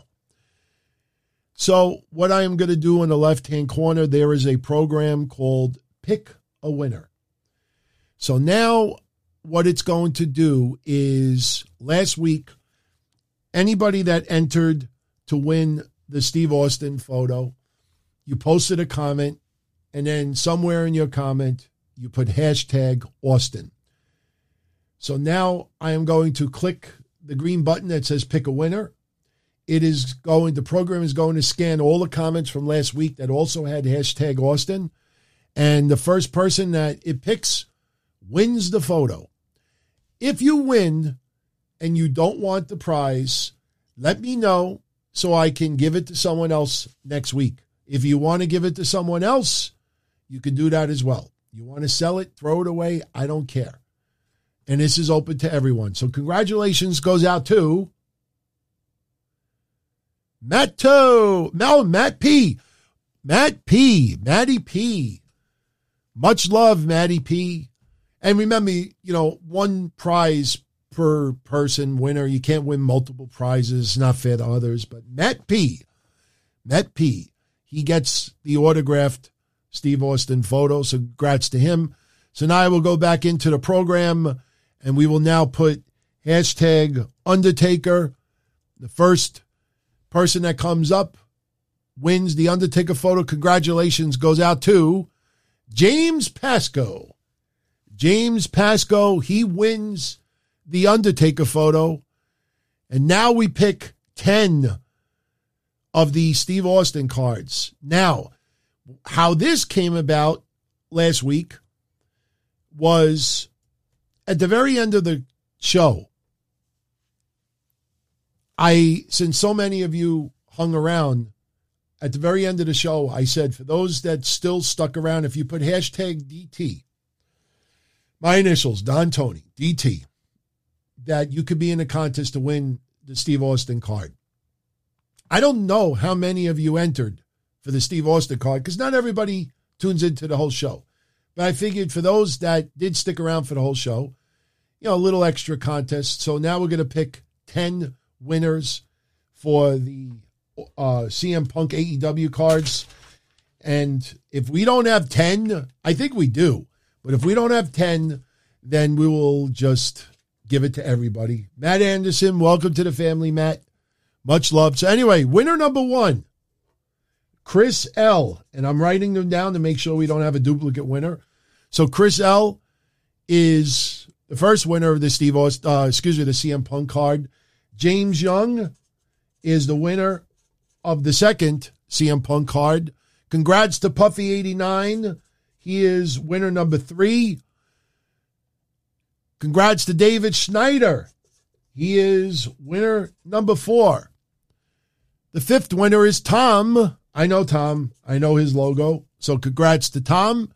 So what I am going to do in the left-hand corner, there is a program called Pick a Winner. So now what it's going to do is, last week, anybody that entered to win the Steve Austin photo, you posted a comment, and then somewhere in your comment, you put hashtag Austin. So now I am going to click the green button that says Pick a Winner. It is going, the program is going to scan all the comments from last week that also had hashtag Austin. And the first person that it picks wins the photo. If you win and you don't want the prize, let me know so I can give it to someone else next week. If you want to give it to someone else, you can do that as well. You want to sell it, throw it away, I don't care. And this is open to everyone. So congratulations goes out to Matt Toe. No, Matt P. Matt P. Matty P. Much love, Matty P. And remember, you know, one prize per person winner. You can't win multiple prizes. It's not fair to others. But Matt P. Matt P. He gets the autographed Steve Austin photo. So congrats to him. So now I will go back into the program, and we will now put hashtag Undertaker. The first person that comes up wins the Undertaker photo. Congratulations goes out to James Pasco. James Pasco, he wins the Undertaker photo. And now we pick ten of the Steve Austin cards. Now, how this came about last week was at the very end of the show. I, since so many of you hung around, at the very end of the show, I said, for those that still stuck around, if you put hashtag D T, my initials, Don Tony, D T, that you could be in a contest to win the Steve Austin card. I don't know how many of you entered for the Steve Austin card, because not everybody tunes into the whole show. But I figured for those that did stick around for the whole show, you know, a little extra contest. So now we're going to pick ten winners for the uh, C M Punk A E W cards. And if we don't have ten, I think we do. But if we don't have ten, then we will just give it to everybody. Matt Anderson, welcome to the family, Matt. Much love. So anyway, winner number one, Chris L. And I'm writing them down to make sure we don't have a duplicate winner. So Chris L. is the first winner of the Steve Austin, uh, excuse me, the C M Punk card. James Young is the winner of the second C M Punk card. Congrats to Puffy eighty-nine. He is winner number three. Congrats to David Schneider. He is winner number four. The fifth winner is Tom. I know Tom. I know his logo. So congrats to Tom.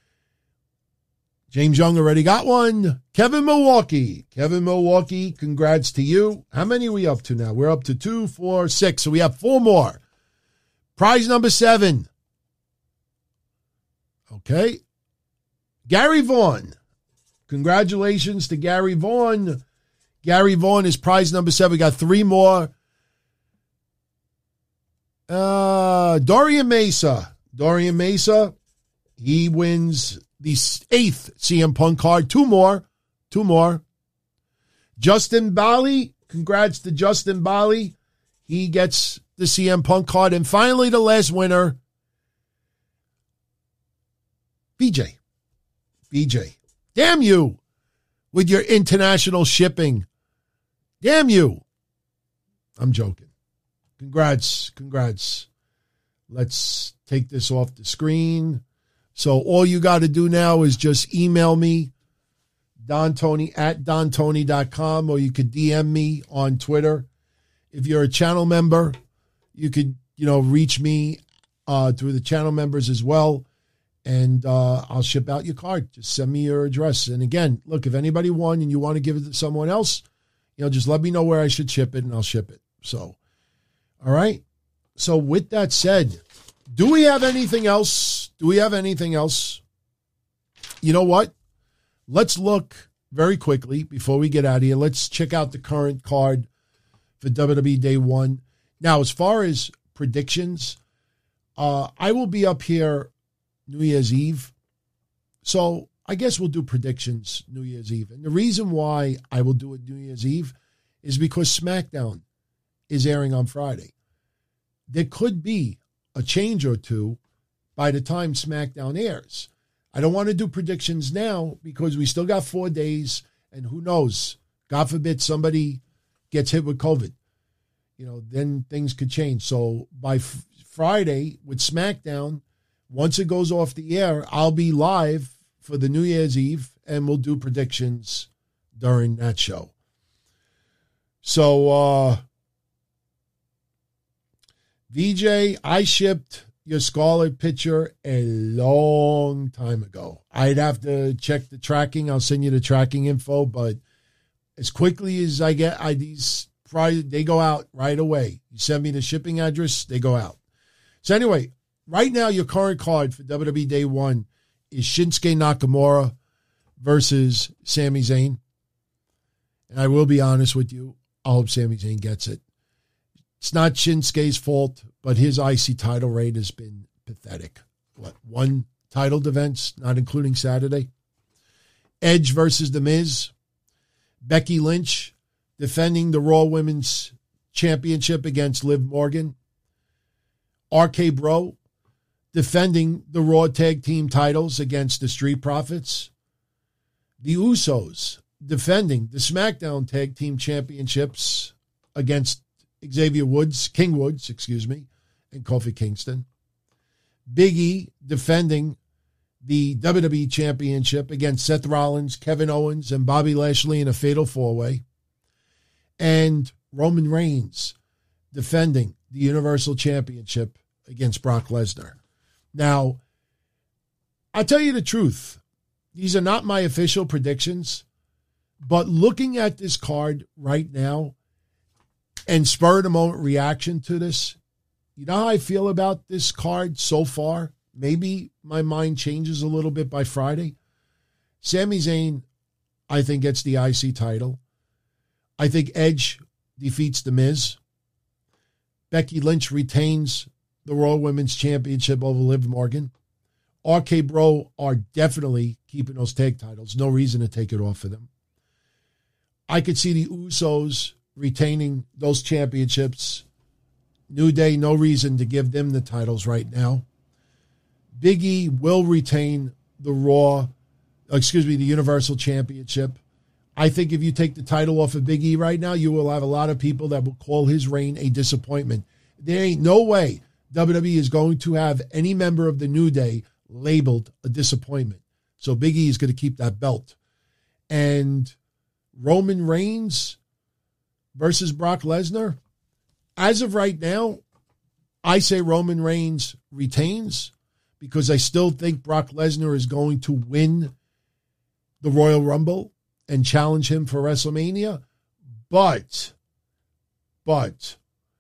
James Young already got one. Kevin Milwaukee. Kevin Milwaukee, congrats to you. How many are we up to now? We're up to two, four, six. So we have four more. Prize number seven. Okay. Gary Vaughn. Congratulations to Gary Vaughn. Gary Vaughn is prize number seven. We got three more. Uh, Dorian Mesa. Dorian Mesa, he wins the eighth C M Punk card. Two more. Two more. Justin Bali. Congrats to Justin Bali. He gets the C M Punk card. And finally, the last winner, B J. B J. Damn you with your international shipping. Damn you. I'm joking. Congrats. Congrats. Let's take this off the screen. So all you got to do now is just email me, Don Tony at don tony dot com, or you could D M me on Twitter. If you're a channel member, you could, you know, reach me uh, through the channel members as well. And uh, I'll ship out your card. Just send me your address. And again, look, if anybody won and you want to give it to someone else, you know, just let me know where I should ship it and I'll ship it. So, all right. So with that said, do we have anything else? Do we have anything else? You know what? Let's look very quickly before we get out of here. Let's check out the current card for W W E Day One. Now, as far as predictions, uh, I will be up here New Year's Eve. So I guess we'll do predictions New Year's Eve. And the reason why I will do it New Year's Eve is because SmackDown is airing on Friday. There could be a change or two by the time SmackDown airs. I don't want to do predictions now because we still got four days and who knows, God forbid somebody gets hit with COVID. You know, then things could change. So by f- Friday with SmackDown, once it goes off the air, I'll be live for the New Year's Eve and we'll do predictions during that show. So, uh, V J, I shipped your Scarlet picture a long time ago. I'd have to check the tracking. I'll send you the tracking info, but as quickly as I get I Ds, they go out right away. You send me the shipping address, they go out. So anyway, right now your current card for W W E Day One is Shinsuke Nakamura versus Sami Zayn. And I will be honest with you, I hope Sami Zayn gets it. It's not Shinsuke's fault, but his I C title reign has been pathetic. What, one title defense, not including Saturday? Edge versus The Miz. Becky Lynch defending the Raw Women's Championship against Liv Morgan. R K Bro defending the Raw Tag Team titles against the Street Profits. The Usos defending the SmackDown Tag Team Championships against Xavier Woods, King Woods, excuse me, and Kofi Kingston. Big E defending the W W E Championship against Seth Rollins, Kevin Owens, and Bobby Lashley in a fatal four-way. And Roman Reigns defending the Universal Championship against Brock Lesnar. Now, I'll tell you the truth. These are not my official predictions, but looking at this card right now, and spur-of-the-moment reaction to this, you know how I feel about this card so far? Maybe my mind changes a little bit by Friday. Sami Zayn, I think, gets the I C title. I think Edge defeats The Miz. Becky Lynch retains the Raw Women's Championship over Liv Morgan. R K Bro are definitely keeping those tag titles. No reason to take it off of them. I could see the Usos retaining those championships. New Day, no reason to give them the titles right now. Big E will retain the Raw, excuse me, the Universal Championship. I think if you take the title off of Big E right now, you will have a lot of people that will call his reign a disappointment. There ain't no way W W E is going to have any member of the New Day labeled a disappointment. So Big E is going to keep that belt. And Roman Reigns versus Brock Lesnar, as of right now, I say Roman Reigns retains because I still think Brock Lesnar is going to win the Royal Rumble and challenge him for WrestleMania. But, but,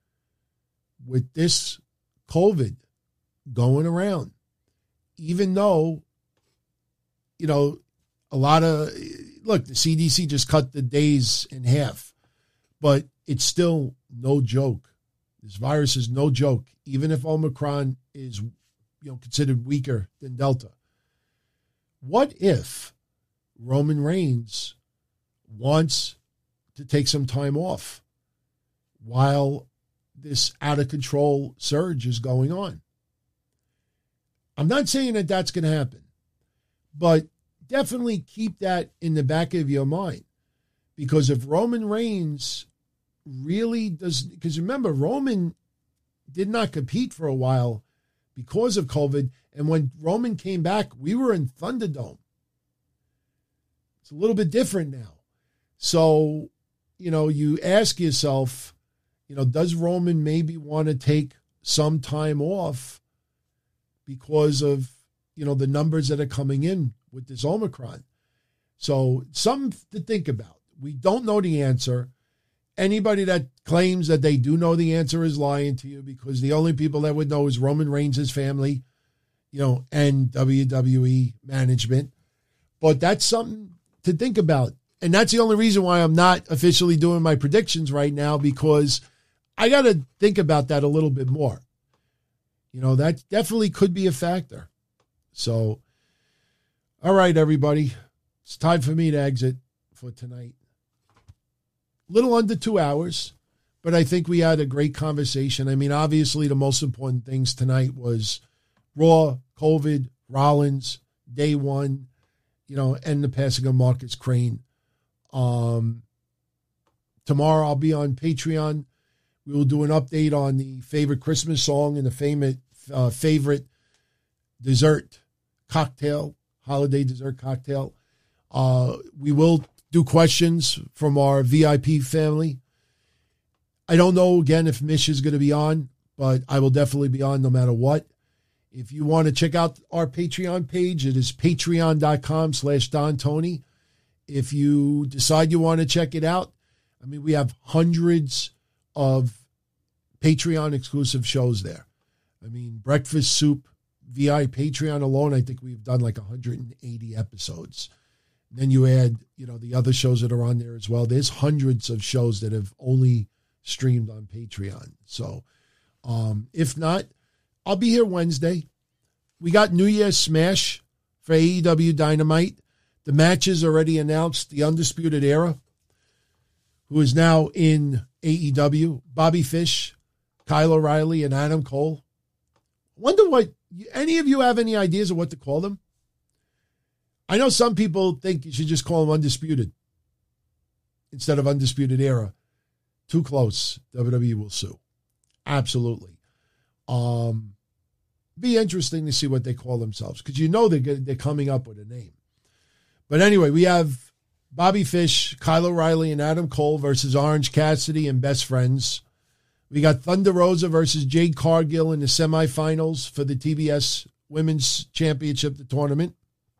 with this COVID going around, even though, you know, A lot of, look, the C D C just cut the days in half, but it's still no joke. This virus is no joke, even if Omicron is, you know, considered weaker than Delta. What if Roman Reigns wants to take some time off while this out-of-control surge is going on? I'm not saying that that's going to happen, but definitely keep that in the back of your mind. Because if Roman Reigns really does, because remember, Roman did not compete for a while because of COVID. And when Roman came back, we were in Thunderdome. It's a little bit different now. So, you know, you ask yourself, you know, does Roman maybe want to take some time off because of, you know, the numbers that are coming in with this Omicron? So something to think about. We don't know the answer. Anybody that claims that they do know the answer is lying to you, because the only people that would know is Roman Reigns' family, you know, and W W E management. But that's something to think about. And that's the only reason why I'm not officially doing my predictions right now, because I got to think about that a little bit more. You know, that definitely could be a factor. So, all right, everybody. It's time for me to exit for tonight. Little under two hours, but I think we had a great conversation. I mean, obviously, the most important things tonight was Raw, COVID, Rollins, day one, you know, and the passing of Marcus Crane. Um, tomorrow I'll be on Patreon. We will do an update on the favorite Christmas song and the favorite, uh, favorite dessert cocktail, holiday dessert cocktail. Uh, we will do questions from our V I P family. I don't know, again, if Mish is going to be on, but I will definitely be on no matter what. If you want to check out our Patreon page, it is patreon.com slash Don Tony. If you decide you want to check it out, I mean, we have hundreds of Patreon exclusive shows there. I mean, Breakfast Soup, V I Patreon alone, I think we've done like one hundred eighty episodes. Then you add, you know, the other shows that are on there as well. There's hundreds of shows that have only streamed on Patreon. So um, if not, I'll be here Wednesday. We got New Year's Smash for A E W Dynamite. The match is already announced. The Undisputed Era, who is now in A E W, Bobby Fish, Kyle O'Reilly, and Adam Cole. Wonder what, any of you have any ideas of what to call them? I know some people think you should just call them Undisputed instead of Undisputed Era. Too close. W W E will sue. Absolutely. Um, be interesting to see what they call themselves, because you know they're, they're coming up with a name. But anyway, we have Bobby Fish, Kyle O'Reilly, and Adam Cole versus Orange Cassidy and Best Friends. We got Thunder Rosa versus Jade Cargill in the semifinals for the T B S Women's Championship, the tournament.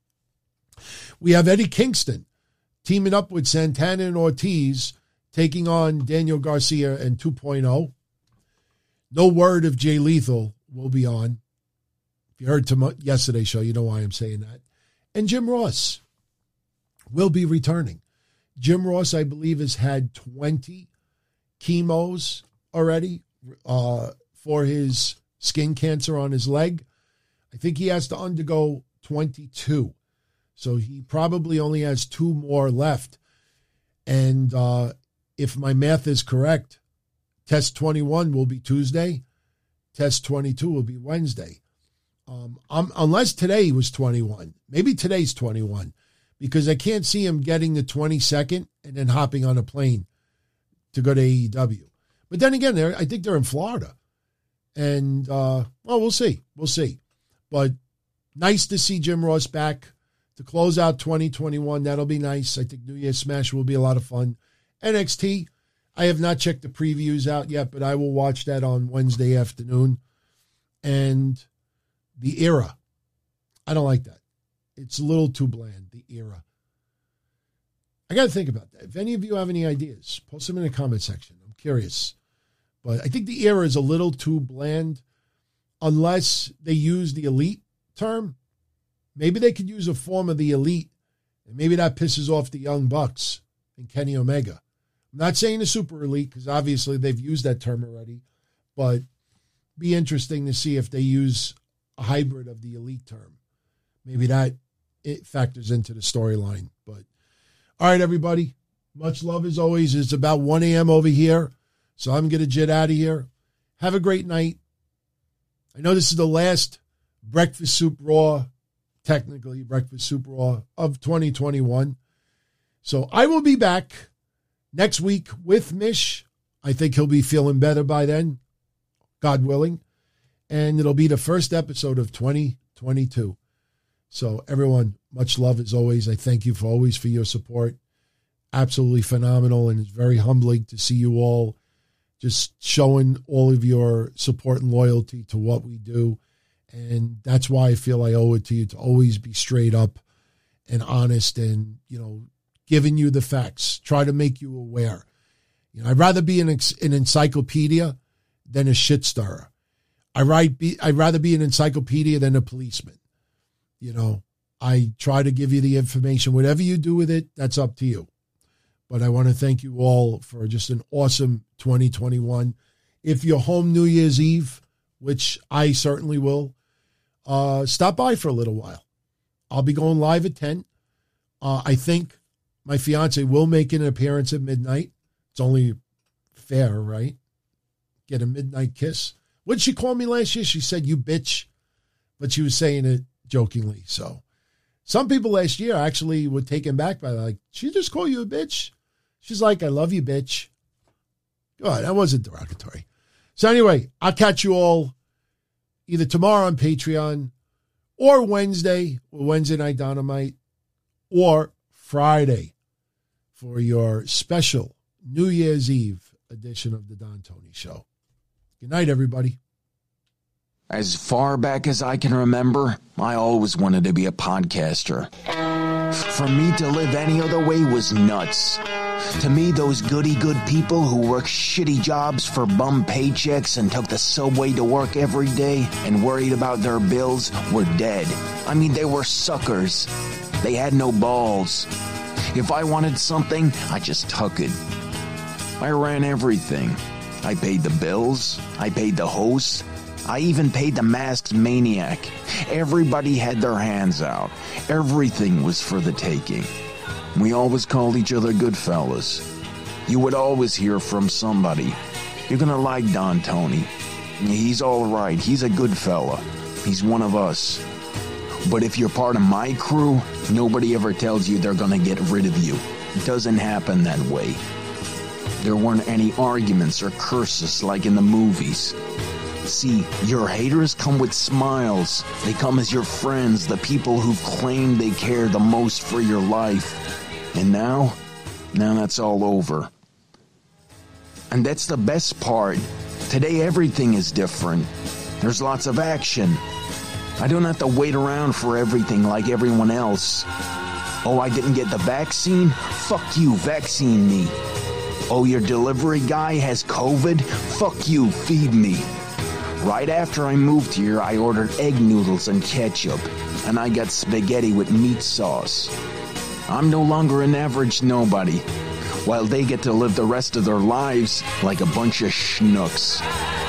We have Eddie Kingston teaming up with Santana and Ortiz, taking on Daniel Garcia and two point oh. No word if Jay Lethal will be on. If you heard tom- yesterday's show, you know why I'm saying that. And Jim Ross will be returning. Jim Ross, I believe, has had twenty chemos already uh, for his skin cancer on his leg. I think he has to undergo twenty-two. So he probably only has two more left. And uh, if my math is correct, test twenty-one will be Tuesday. Test twenty-two will be Wednesday. Um, um, unless today was twenty-one. Maybe today's twenty-one. Because I can't see him getting the twenty-second and then hopping on a plane to go to A E W. But then again, I think they're in Florida. And, uh, well, we'll see. We'll see. But nice to see Jim Ross back to close out twenty twenty-one. That'll be nice. I think New Year's Smash will be a lot of fun. N X T, I have not checked the previews out yet, but I will watch that on Wednesday afternoon. And the Era, I don't like that. It's a little too bland, the Era. I got to think about that. If any of you have any ideas, post them in the comment section. I'm curious. But I think the Era is a little too bland unless they use the Elite term. Maybe they could use a form of the Elite And maybe that pisses off the Young Bucks and Kenny Omega. I'm not saying the super elite, because obviously they've used that term already, but be interesting to see if they use a hybrid of the elite term. Maybe that it factors into the storyline. But all right, everybody, much love as always. It's about one a.m. over here, so I'm going to jet out of here. Have a great night. I know this is the last Breakfast Soup Raw, technically Breakfast Soup Raw of twenty twenty-one. So I will be back next week with Mish. I think he'll be feeling better by then, God willing. And it'll be the first episode of twenty twenty-two. So everyone, much love as always. I thank you for always for your support. Absolutely phenomenal. And it's very humbling to see you all just showing all of your support and loyalty to what we do. And that's why I feel I owe it to you to always be straight up and honest and, you know, giving you the facts, try to make you aware. You know, I'd rather be an, an encyclopedia than a shit stirrer. I write be, I'd rather be an encyclopedia than a policeman. You know, I try to give you the information. Whatever you do with it, that's up to you. But I want to thank you all for just an awesome twenty twenty-one. If you're home New Year's Eve, which I certainly will, uh, stop by for a little while. I'll be going live at ten. Uh, I think my fiance will make an appearance at midnight. It's only fair, right? Get a midnight kiss. What did she call me last year? She said, you bitch. But she was saying it jokingly. So some people last year actually were taken back by like, she just call you a bitch? She's like, I love you, bitch. God, that wasn't derogatory. So anyway, I'll catch you all either tomorrow on Patreon or Wednesday, or Wednesday Night Dynamite, or Friday for your special New Year's Eve edition of the Don Tony Show. Good night, everybody.
As far back as I can remember, I always wanted to be a podcaster. For me to live any other way was nuts. To me, those goody-good people who worked shitty jobs for bum paychecks and took the subway to work every day and worried about their bills were dead. I mean, they were suckers. They had no balls. If I wanted something, I just took it. I ran everything. I paid the bills. I paid the host. I even paid the masked maniac. Everybody had their hands out. Everything was for the taking. We always called each other good fellas. You would always hear from somebody. You're gonna like Don Tony. He's all right. He's a good fella. He's one of us. But if you're part of my crew, nobody ever tells you they're gonna get rid of you. It doesn't happen that way. There weren't any arguments or curses like in the movies. See, your haters come with smiles. They come as your friends, the people who've claimed they care the most for your life. And now, now that's all over. And that's the best part. Today everything is different. There's lots of action. I don't have to wait around for everything like everyone else. Oh, I didn't get the vaccine? Fuck you, vaccine me. Oh, your delivery guy has COVID? Fuck you, feed me. Right after I moved here, I ordered egg noodles and ketchup, and I got spaghetti with meat sauce. I'm no longer an average nobody, while they get to live the rest of their lives like a bunch of schnooks.